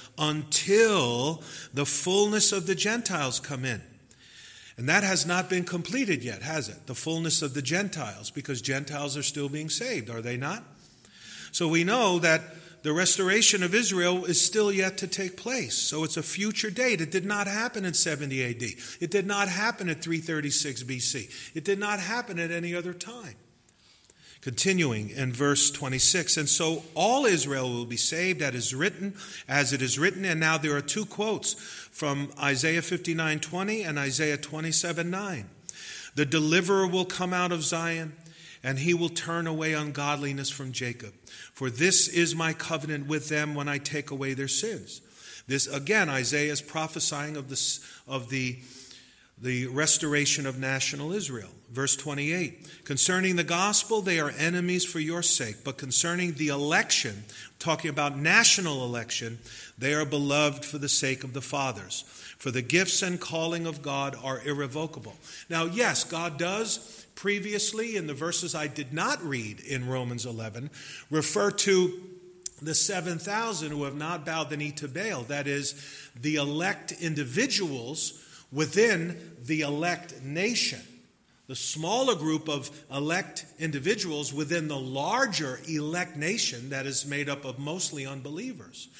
[SPEAKER 1] until the fullness of the Gentiles come in. And that has not been completed yet, has it? The fullness of the Gentiles, because Gentiles are still being saved, are they not? So we know that the restoration of Israel is still yet to take place. So it's a future date. It did not happen in seventy A D. It did not happen at three thirty-six B C. It did not happen at any other time. Continuing in verse twenty-six, and so all Israel will be saved, as is written, as it is written. And now there are two quotes from Isaiah fifty-nine twenty and Isaiah twenty-seven nine. The deliverer will come out of Zion, and he will turn away ungodliness from Jacob. For this is my covenant with them when I take away their sins. This, again, Isaiah is prophesying of, this, of the, the restoration of national Israel. Verse twenty-eight, concerning the gospel, they are enemies for your sake. But concerning the election, talking about national election, they are beloved for the sake of the fathers. For the gifts and calling of God are irrevocable. Now, yes, God does previously, in the verses I did not read in Romans eleven, refer to the seven thousand who have not bowed the knee to Baal. That is, the elect individuals within the elect nation. The smaller group of elect individuals within the larger elect nation that is made up of mostly unbelievers.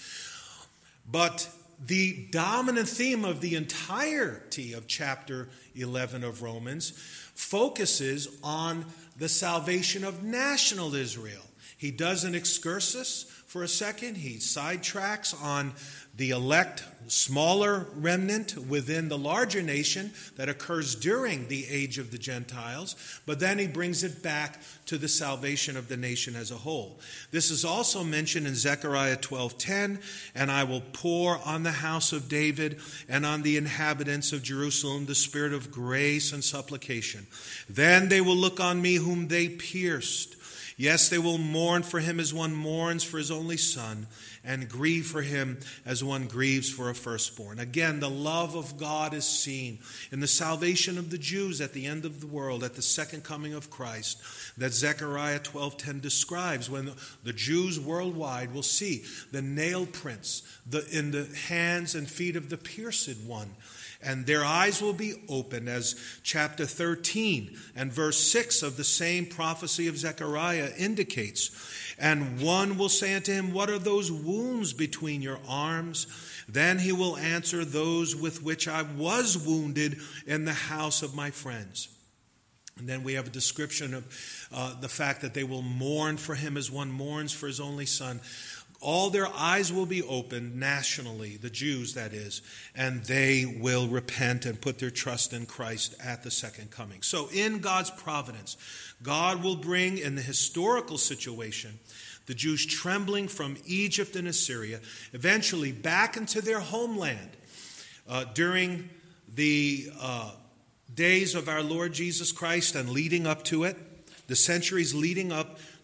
[SPEAKER 1] But the dominant theme of the entirety of chapter eleven of Romans focuses on the salvation of national Israel. He does an excursus for a second. He sidetracks on the elect, smaller remnant within the larger nation that occurs during the age of the Gentiles, but then he brings it back to the salvation of the nation as a whole. This is also mentioned in Zechariah twelve ten, and I will pour on the house of David and on the inhabitants of Jerusalem the spirit of grace and supplication. Then they will look on me whom they pierced. Yes, they will mourn for him as one mourns for his only son, and grieve for him as one grieves for a firstborn. Again, the love of God is seen in the salvation of the Jews at the end of the world, at the second coming of Christ, that Zechariah twelve ten describes, when the Jews worldwide will see the nail prints the, in the hands and feet of the pierced one. And their eyes will be opened, as chapter thirteen and verse six of the same prophecy of Zechariah indicates. And one will say unto him, what are those wounds between your arms? Then he will answer, those with which I was wounded in the house of my friends. And then we have a description of uh, the fact that they will mourn for him as one mourns for his only son. All their eyes will be opened nationally, the Jews that is, and they will repent and put their trust in Christ at the second coming. So in God's providence, God will bring in the historical situation the Jews trembling from Egypt and Assyria, eventually back into their homeland uh, during the uh, days of our Lord Jesus Christ and leading up to it, the centuries leading up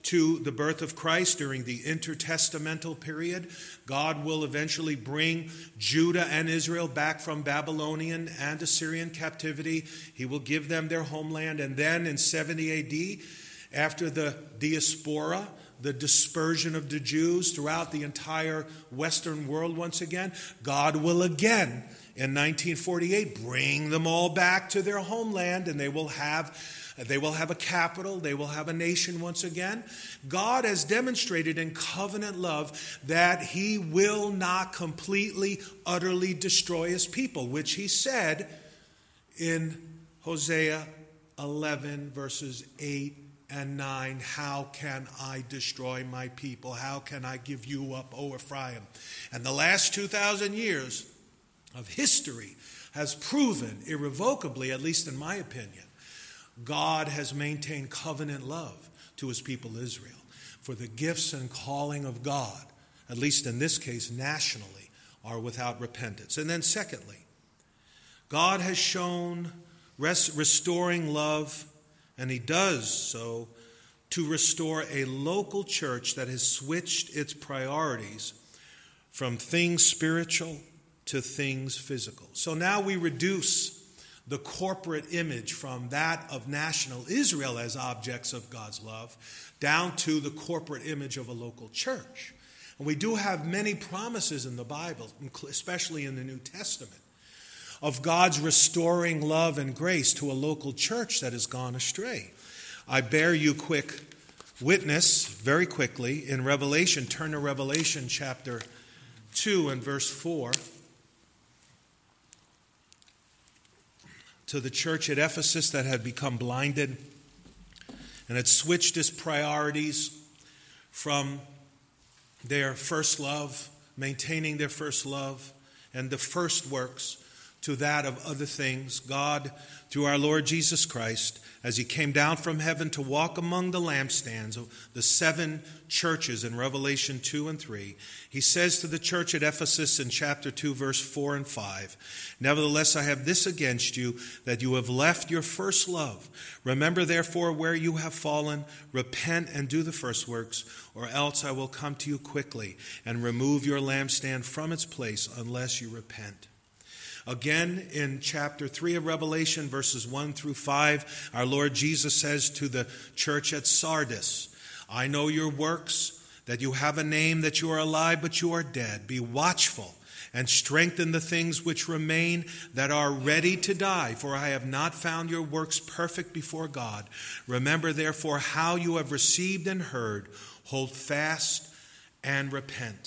[SPEAKER 1] to the birth of Christ during the intertestamental period. God will eventually bring Judah and Israel back from Babylonian and Assyrian captivity. He will give them their homeland. And then in seventy A D, after the diaspora, the dispersion of the Jews throughout the entire Western world once again, God will again, in nineteen forty-eight, bring them all back to their homeland, and they will have they will have a capital, they will have a nation once again. God has demonstrated in covenant love that he will not completely, utterly destroy his people, which he said in Hosea eleven, verses eight and nine, how can I destroy my people? How can I give you up, O Ephraim? And the last two thousand years of history has proven irrevocably, at least in my opinion, God has maintained covenant love to his people Israel. For the gifts and calling of God, at least in this case nationally, are without repentance. And then secondly, God has shown res- restoring love, and he does so to restore a local church that has switched its priorities from things spiritual to things physical. So now we reduce the corporate image from that of national Israel as objects of God's love down to the corporate image of a local church. And we do have many promises in the Bible, especially in the New Testament, of God's restoring love and grace to a local church that has gone astray. I bear you quick witness, very quickly, in Revelation. Turn to Revelation chapter two and verse four. To the church at Ephesus that had become blinded and had switched its priorities from their first love, maintaining their first love and the first works, to that of other things. God, through our Lord Jesus Christ, as he came down from heaven to walk among the lampstands of the seven churches in Revelation two and three, he says to the church at Ephesus in chapter two, verse four and five, "Nevertheless, I have this against you, that you have left your first love. Remember, therefore, where you have fallen, repent and do the first works, or else I will come to you quickly and remove your lampstand from its place unless you repent." Again, in chapter three of Revelation, verses one through five, our Lord Jesus says to the church at Sardis, "I know your works, that you have a name, that you are alive, but you are dead. Be watchful and strengthen the things which remain that are ready to die, for I have not found your works perfect before God. Remember, therefore, how you have received and heard. Hold fast and repent."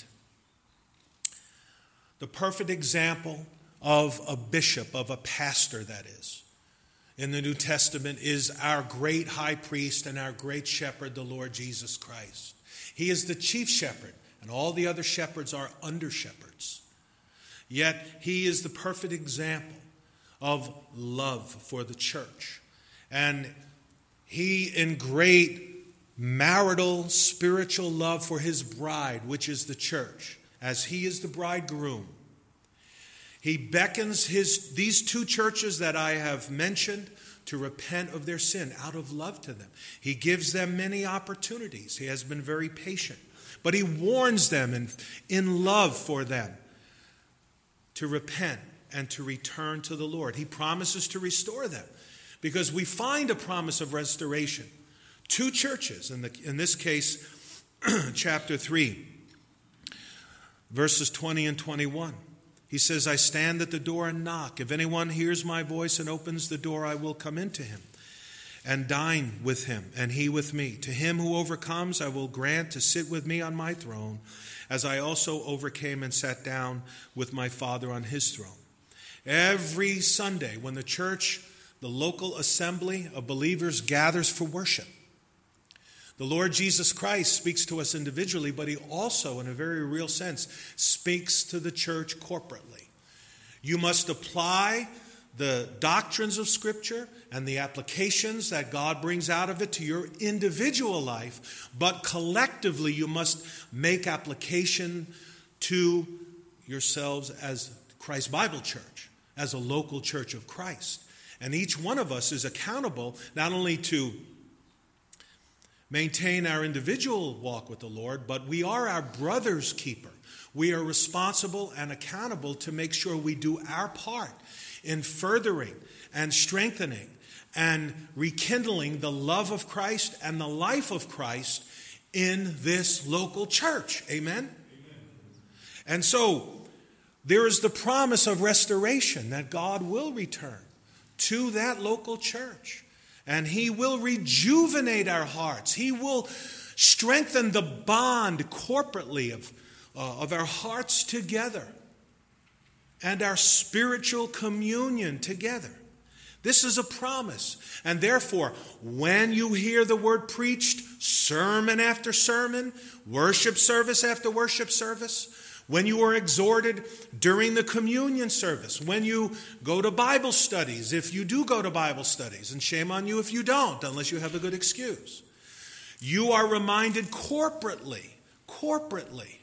[SPEAKER 1] The perfect example of a bishop, of a pastor, that is, in the New Testament is our great high priest and our great shepherd, the Lord Jesus Christ. He is the chief shepherd, and all the other shepherds are under shepherds. Yet he is the perfect example of love for the church. And he, in great marital, spiritual love for his bride, which is the church, as he is the bridegroom, he beckons his these two churches that I have mentioned to repent of their sin out of love to them. He gives them many opportunities. He has been very patient. But he warns them in, in love for them to repent and to return to the Lord. He promises to restore them because we find a promise of restoration. Two churches, in, the, in this case, chapter three, verses twenty and twenty-one. He says, "I stand at the door and knock. If anyone hears my voice and opens the door, I will come into him and dine with him, and he with me. To him who overcomes, I will grant to sit with me on my throne, as I also overcame and sat down with my Father on his throne." Every Sunday, when the church, the local assembly of believers, gathers for worship, the Lord Jesus Christ speaks to us individually, but he also, in a very real sense, speaks to the church corporately. You must apply the doctrines of Scripture and the applications that God brings out of it to your individual life, but collectively you must make application to yourselves as Christ Bible Church, as a local church of Christ. And each one of us is accountable not only to maintain our individual walk with the Lord, but we are our brother's keeper. We are responsible and accountable to make sure we do our part in furthering and strengthening and rekindling the love of Christ and the life of Christ in this local church. Amen? Amen. And so there is the promise of restoration, that God will return to that local church. And He will rejuvenate our hearts. He will strengthen the bond corporately of, uh, of our hearts together and our spiritual communion together. This is a promise. And therefore, when you hear the word preached, sermon after sermon, worship service after worship service, when you are exhorted during the communion service, when you go to Bible studies, if you do go to Bible studies, and shame on you if you don't, unless you have a good excuse, you are reminded corporately, corporately,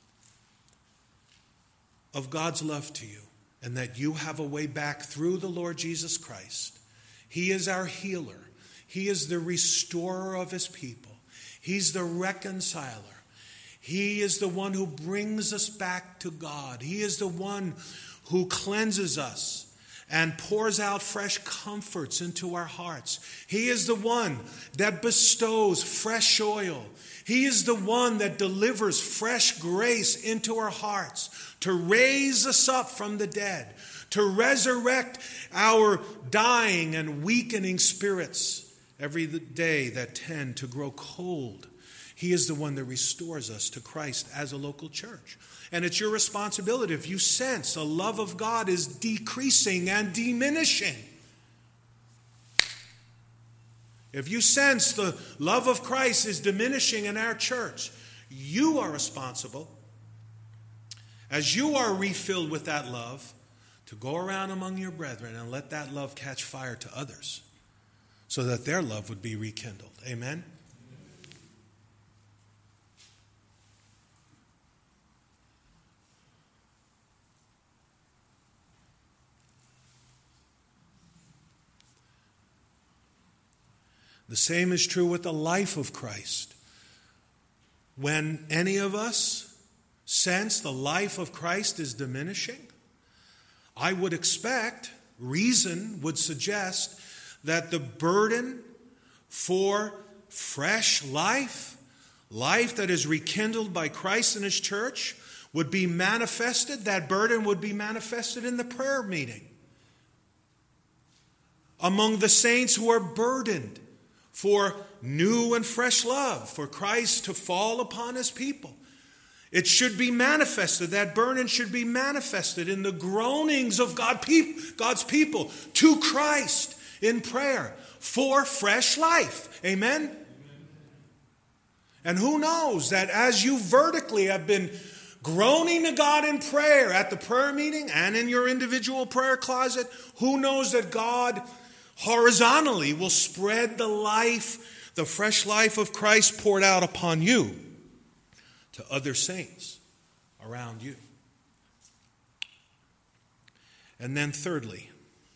[SPEAKER 1] of God's love to you, and that you have a way back through the Lord Jesus Christ. He is our healer. He is the restorer of His people. He's the reconciler. He is the one who brings us back to God. He is the one who cleanses us and pours out fresh comforts into our hearts. He is the one that bestows fresh oil. He is the one that delivers fresh grace into our hearts to raise us up from the dead, to resurrect our dying and weakening spirits every day that tend to grow cold. He is the one that restores us to Christ as a local church. And it's your responsibility if you sense the love of God is decreasing and diminishing. If you sense the love of Christ is diminishing in our church, you are responsible, as you are refilled with that love, to go around among your brethren and let that love catch fire to others so that their love would be rekindled. Amen? The same is true with the life of Christ. When any of us sense the life of Christ is diminishing, I would expect, reason would suggest, that the burden for fresh life, life that is rekindled by Christ and His church, would be manifested. That burden would be manifested in the prayer meeting among the saints who are burdened for new and fresh love, for Christ to fall upon His people. It should be manifested. That burden should be manifested in the groanings of God, God's people to Christ in prayer for fresh life. Amen? Amen? And who knows that as you vertically have been groaning to God in prayer at the prayer meeting and in your individual prayer closet, who knows that God horizontally will spread the life, the fresh life of Christ poured out upon you to other saints around you. And then thirdly,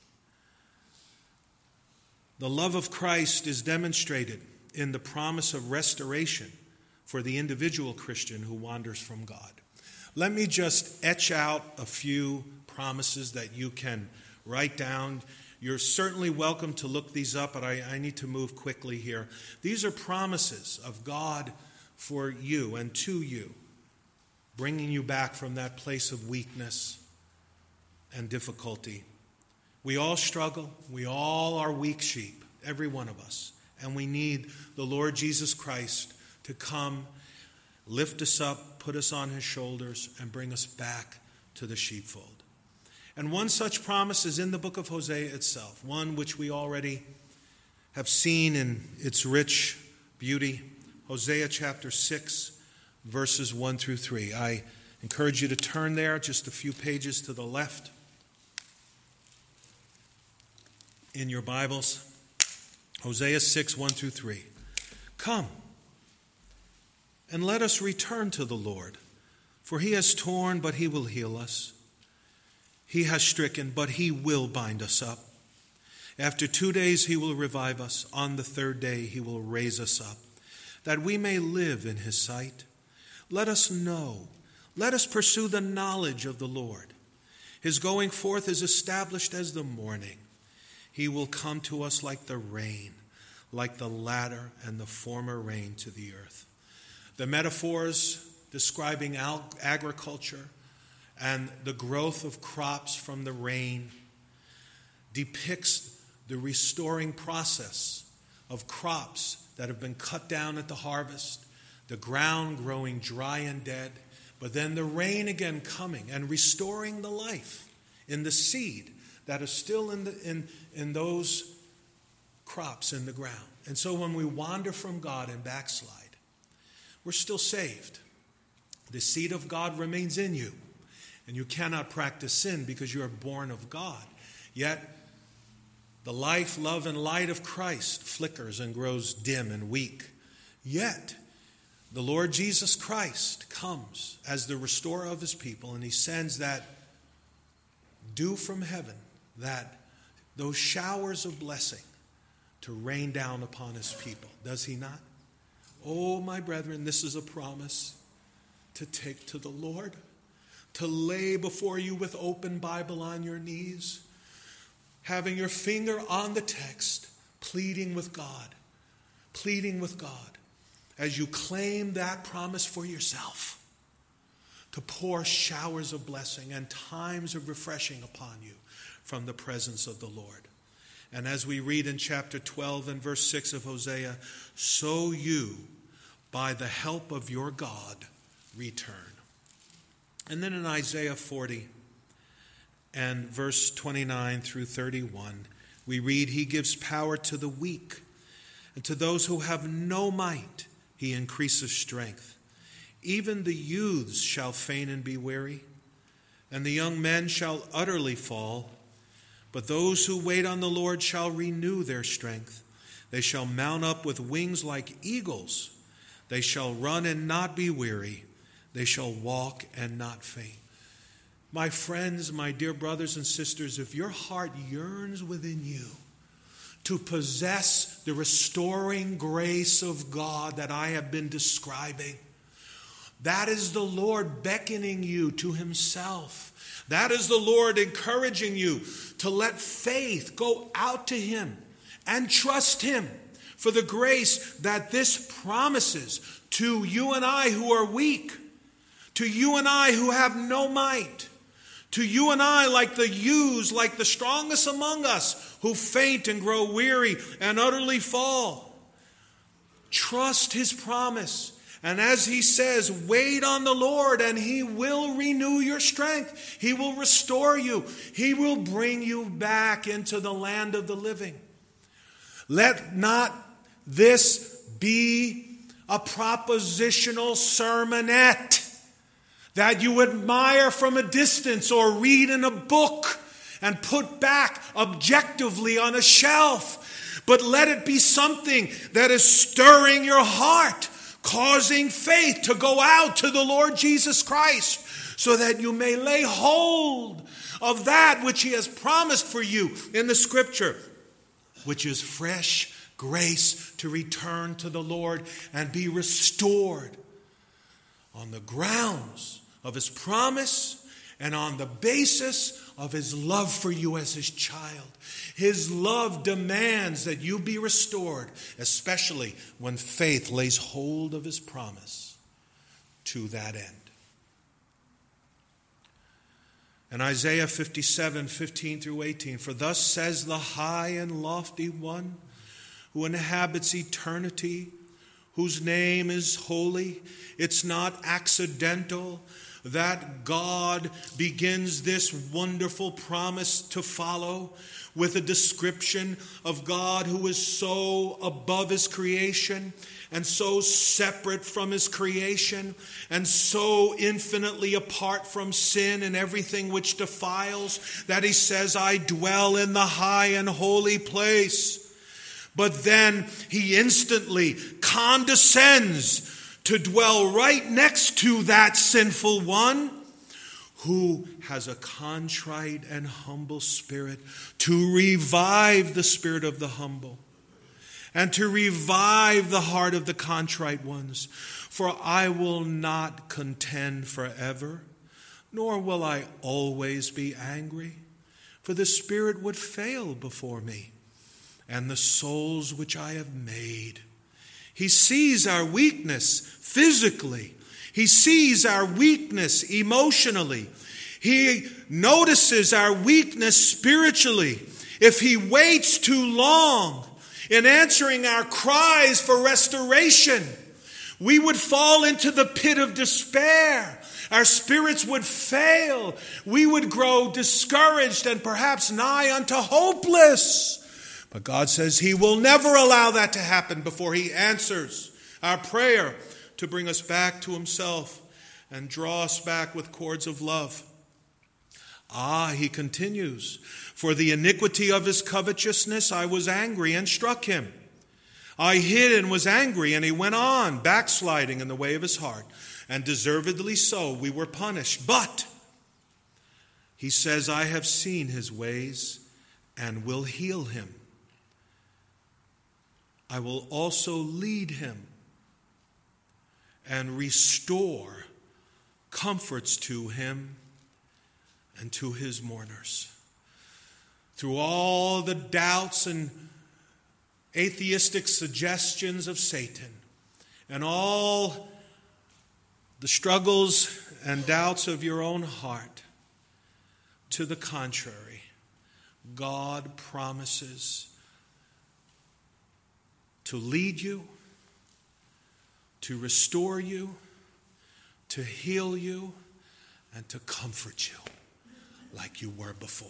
[SPEAKER 1] the love of Christ is demonstrated in the promise of restoration for the individual Christian who wanders from God. Let me just etch out a few promises that you can write down. You're certainly welcome to look these up, but I, I need to move quickly here. These are promises of God for you and to you, bringing you back from that place of weakness and difficulty. We all struggle. We all are weak sheep, every one of us. And we need the Lord Jesus Christ to come, lift us up, put us on His shoulders, and bring us back to the sheepfold. And one such promise is in the book of Hosea itself, one which we already have seen in its rich beauty. Hosea chapter six, verses one through three. I encourage you to turn there just a few pages to the left in your Bibles. Hosea six, one through three. Come, and let us return to the Lord, for He has torn, but He will heal us. He has stricken, but He will bind us up. After two days He will revive us. On the third day He will raise us up. that we may live in his sight. Let us know, let us pursue the knowledge of the Lord. His going forth is established as the morning. He will come to us like the rain, like the latter and the former rain to the earth. The metaphors describing agriculture and the growth of crops from the rain depicts the restoring process of crops that have been cut down at the harvest, the ground growing dry and dead, but then the rain again coming and restoring the life in the seed that is still in, the, in, in those crops in the ground. And so when we wander from God and backslide, we're still saved. The seed of God remains in you, and you cannot practice sin because you are born of God. Yet the life, love, and light of Christ flickers and grows dim and weak. Yet the Lord Jesus Christ comes as the restorer of his people, and he sends that dew from heaven, that those showers of blessing to rain down upon his people. Does he not? Oh, my brethren, this is a promise to take to the Lord, to lay before you with open Bible on your knees, having your finger on the text, pleading with God, pleading with God, as you claim that promise for yourself, to pour showers of blessing and times of refreshing upon you from the presence of the Lord. And as we read in chapter twelve and verse six of Hosea, so you, by the help of your God, return. And then in Isaiah forty and verse twenty-nine through thirty-one, we read, he gives power to the weak, and to those who have no might, he increases strength. Even the youths shall faint and be weary, and the young men shall utterly fall. But those who wait on the Lord shall renew their strength. They shall mount up with wings like eagles. They shall run and not be weary. They shall walk and not faint. My friends, my dear brothers and sisters, if your heart yearns within you to possess the restoring grace of God that I have been describing, that is the Lord beckoning you to himself. That is the Lord encouraging you to let faith go out to him and trust him for the grace that this promises to you and I who are weak, to you and I who have no might, to you and I like the youths, like the strongest among us, who faint and grow weary and utterly fall. Trust his promise. And as he says, wait on the Lord and he will renew your strength. He will restore you. He will bring you back into the land of the living. Let not this be a propositional sermonette that you admire from a distance or read in a book and put back objectively on a shelf. But let it be something that is stirring your heart, causing faith to go out to the Lord Jesus Christ, so that you may lay hold of that which he has promised for you in the scripture, which is fresh grace to return to the Lord and be restored on the grounds of his promise and on the basis of his love for you as his child. His love demands that you be restored, especially when faith lays hold of his promise to that end. And Isaiah fifty-seven, fifteen through eighteen, for thus says the high and lofty one who inhabits eternity, whose name is holy. It's not accidental that God begins this wonderful promise to follow with a description of God who is so above his creation and so separate from his creation and so infinitely apart from sin and everything which defiles, that he says, I dwell in the high and holy place. But then he instantly condescends to dwell right next to that sinful one who has a contrite and humble spirit, to revive the spirit of the humble and to revive the heart of the contrite ones. For I will not contend forever, nor will I always be angry. For the spirit would fail before me, and the souls which I have made. He sees our weakness physically. He sees our weakness emotionally. He notices our weakness spiritually. If he waits too long in answering our cries for restoration, we would fall into the pit of despair. Our spirits would fail. We would grow discouraged and perhaps nigh unto hopeless. But God says he will never allow that to happen before he answers our prayer to bring us back to himself and draw us back with cords of love. Ah, he continues, for the iniquity of his covetousness I was angry and struck him. I hid and was angry, and he went on, backsliding in the way of his heart. And deservedly so, we were punished. But, he says, I have seen his ways and will heal him. I will also lead him and restore comforts to him and to his mourners. Through all the doubts and atheistic suggestions of Satan and all the struggles and doubts of your own heart, to the contrary, God promises to lead you, to restore you, to heal you, and to comfort you like you were before.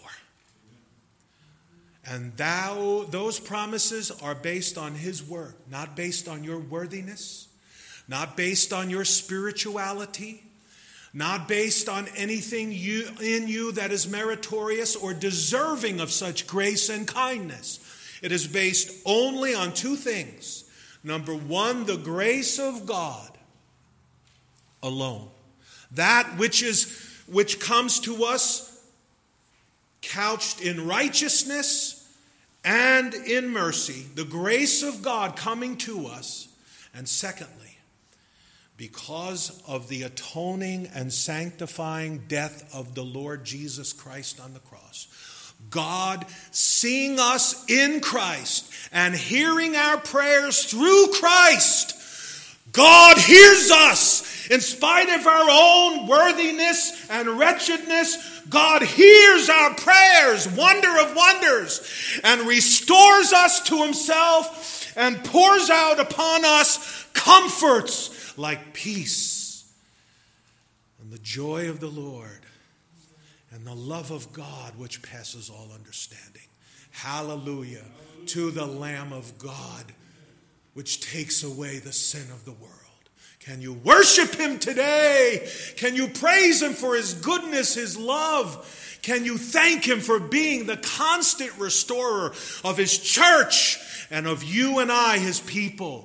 [SPEAKER 1] And thou, those promises are based on his word, not based on your worthiness, not based on your spirituality, not based on anything you, in you that is meritorious or deserving of such grace and kindness. It is based only on two things. Number one, the grace of God alone. That which is which comes to us couched in righteousness and in mercy. The grace of God coming to us. And secondly, because of the atoning and sanctifying death of the Lord Jesus Christ on the cross, God, seeing us in Christ and hearing our prayers through Christ, God hears us in spite of our own worthiness and wretchedness. God hears our prayers, wonder of wonders, and restores us to himself and pours out upon us comforts like peace and the joy of the Lord and the love of God which passes all understanding. Hallelujah to the Lamb of God which takes away the sin of the world. Can you worship him today? Can you praise him for his goodness, his love? Can you thank him for being the constant restorer of his church and of you and I, his people?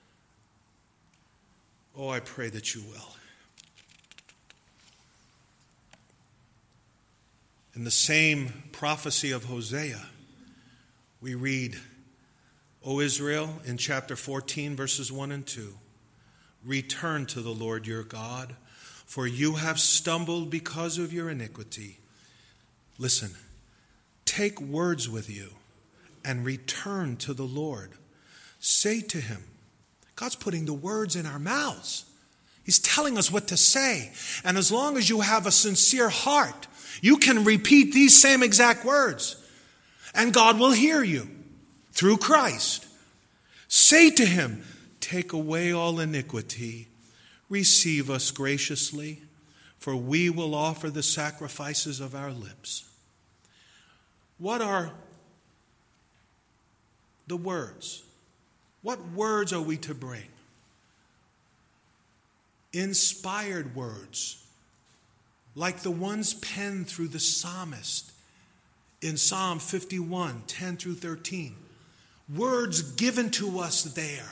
[SPEAKER 1] Oh, I pray that you will. In the same prophecy of Hosea, we read, O Israel, in chapter fourteen, verses one and two, return to the Lord your God, for you have stumbled because of your iniquity. Listen, take words with you and return to the Lord. Say to him, God's putting the words in our mouths. He's telling us what to say. And as long as you have a sincere heart, you can repeat these same exact words. And God will hear you through Christ. Say to him, take away all iniquity. Receive us graciously, for we will offer the sacrifices of our lips. What are the words? What words are we to bring? Inspired words, like the ones penned through the psalmist in Psalm fifty-one, ten through thirteen. Words given to us there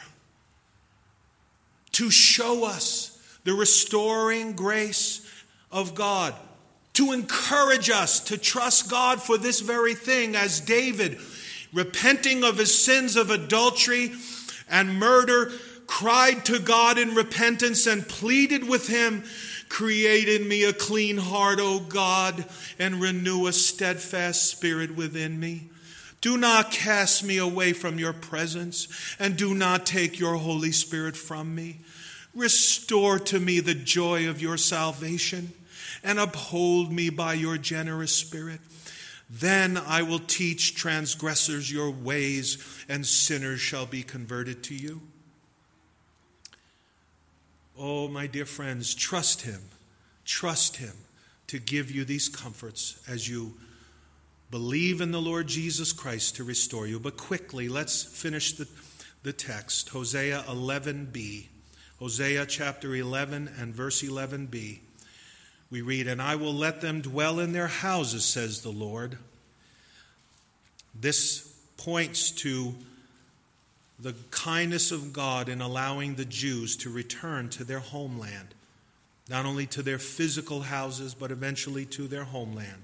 [SPEAKER 1] to show us the restoring grace of God, to encourage us to trust God for this very thing, as David repenting of his sins of adultery and murder, cried to God in repentance and pleaded with him, "Create in me a clean heart, O God, and renew a steadfast spirit within me. Do not cast me away from your presence, and do not take your Holy Spirit from me. Restore to me the joy of your salvation, and uphold me by your generous spirit. Then I will teach transgressors your ways, and sinners shall be converted to you." Oh, my dear friends, trust him. Trust him to give you these comforts as you believe in the Lord Jesus Christ to restore you. But quickly, let's finish the, the text. Hosea eleven b. Hosea chapter eleven and verse eleven b. We read, "And I will let them dwell in their houses, says the Lord." This points to the kindness of God in allowing the Jews to return to their homeland, not only to their physical houses, but eventually to their homeland.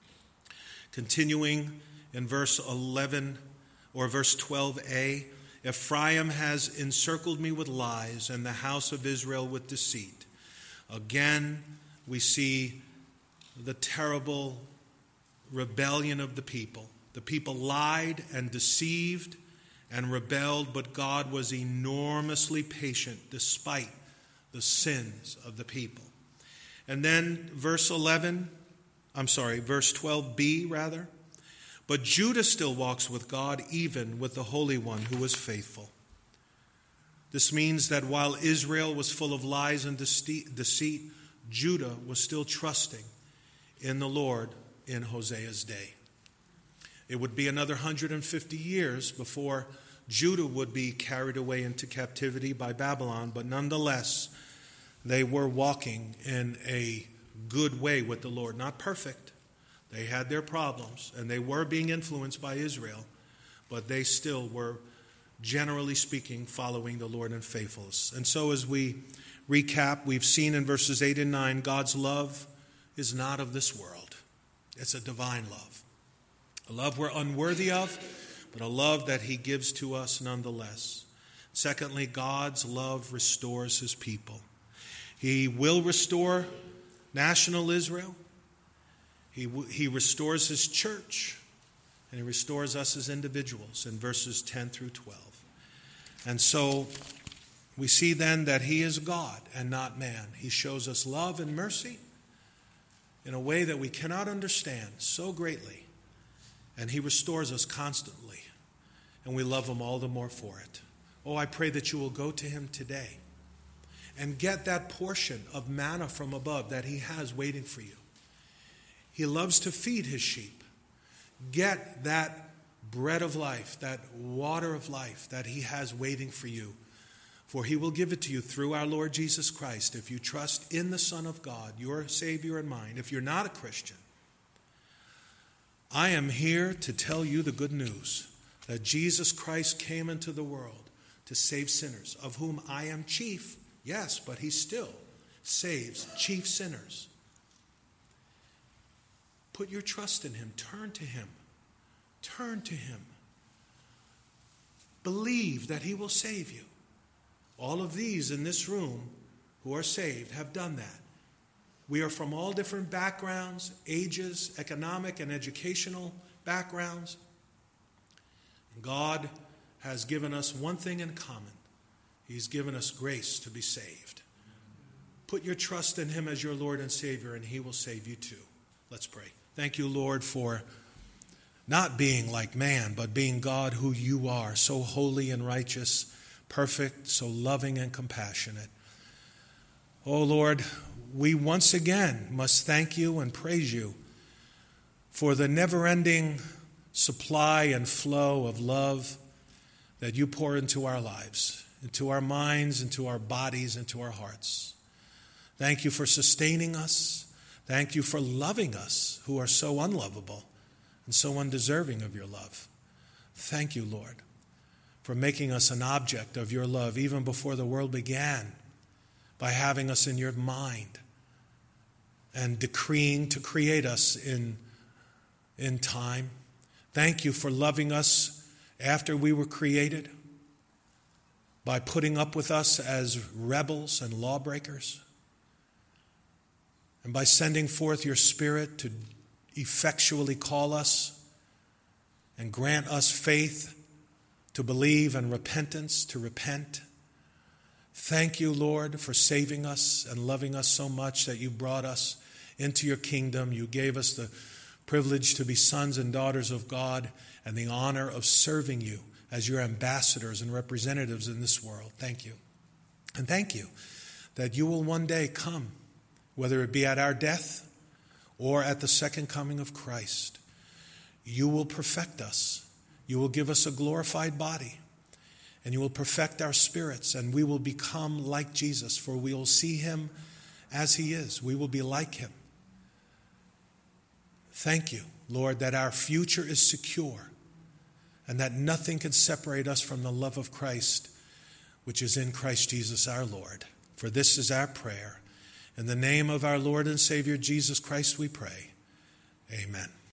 [SPEAKER 1] Continuing in verse eleven or verse twelve a, "Ephraim has encircled me with lies, and the house of Israel with deceit." Again, we see the terrible rebellion of the people. The people lied and deceived and rebelled, but God was enormously patient despite the sins of the people. And then verse eleven, I'm sorry, verse twelve b rather, "But Judah still walks with God, even with the Holy One who was faithful." This means that while Israel was full of lies and deceit, Judah was still trusting in the Lord in Hosea's day. It would be another one hundred fifty years before Judah would be carried away into captivity by Babylon, but nonetheless, they were walking in a good way with the Lord. Not perfect. They had their problems, and they were being influenced by Israel, but they still were, generally speaking, following the Lord in faithfulness. And so as we recap, we've seen in verses eight and nine, God's love is not of this world. It's a divine love. A love we're unworthy of, but a love that he gives to us nonetheless. Secondly, God's love restores his people. He will restore national Israel. He, he restores his church, and he restores us as individuals in verses ten through twelve. And so we see then that he is God and not man. He shows us love and mercy in a way that we cannot understand so greatly. And he restores us constantly, and we love him all the more for it. Oh, I pray that you will go to him today and get that portion of manna from above that he has waiting for you. He loves to feed his sheep. Get that bread of life, that water of life that he has waiting for you, for he will give it to you through our Lord Jesus Christ if you trust in the Son of God, your Savior and mine. If you're not a Christian, I am here to tell you the good news that Jesus Christ came into the world to save sinners, of whom I am chief. Yes, but he still saves chief sinners. Put your trust in him. Turn to him. Turn to him. Believe that he will save you. All of these in this room who are saved have done that. We are from all different backgrounds, ages, economic and educational backgrounds. God has given us one thing in common. He's given us grace to be saved. Put your trust in him as your Lord and Savior, and he will save you too. Let's pray. Thank you, Lord, for not being like man, but being God who you are, so holy and righteous, perfect, so loving and compassionate. Oh, Lord, we once again must thank you and praise you for the never-ending supply and flow of love that you pour into our lives, into our minds, into our bodies, into our hearts. Thank you for sustaining us. Thank you for loving us who are so unlovable and so undeserving of your love. Thank you, Lord, for making us an object of your love even before the world began, by having us in your mind and decreeing to create us in, in time. Thank you for loving us after we were created, by putting up with us as rebels and lawbreakers, and by sending forth your Spirit to effectually call us and grant us faith to believe and repentance to repent. Thank you, Lord, for saving us and loving us so much that you brought us into your kingdom. You gave us the privilege to be sons and daughters of God and the honor of serving you as your ambassadors and representatives in this world. Thank you. And thank you that you will one day come, whether it be at our death or at the second coming of Christ. You will perfect us. You will give us a glorified body. And you will perfect our spirits, and we will become like Jesus, for we will see him as he is. We will be like him. Thank you, Lord, that our future is secure and that nothing can separate us from the love of Christ, which is in Christ Jesus our Lord. For this is our prayer. In the name of our Lord and Savior Jesus Christ we pray. Amen.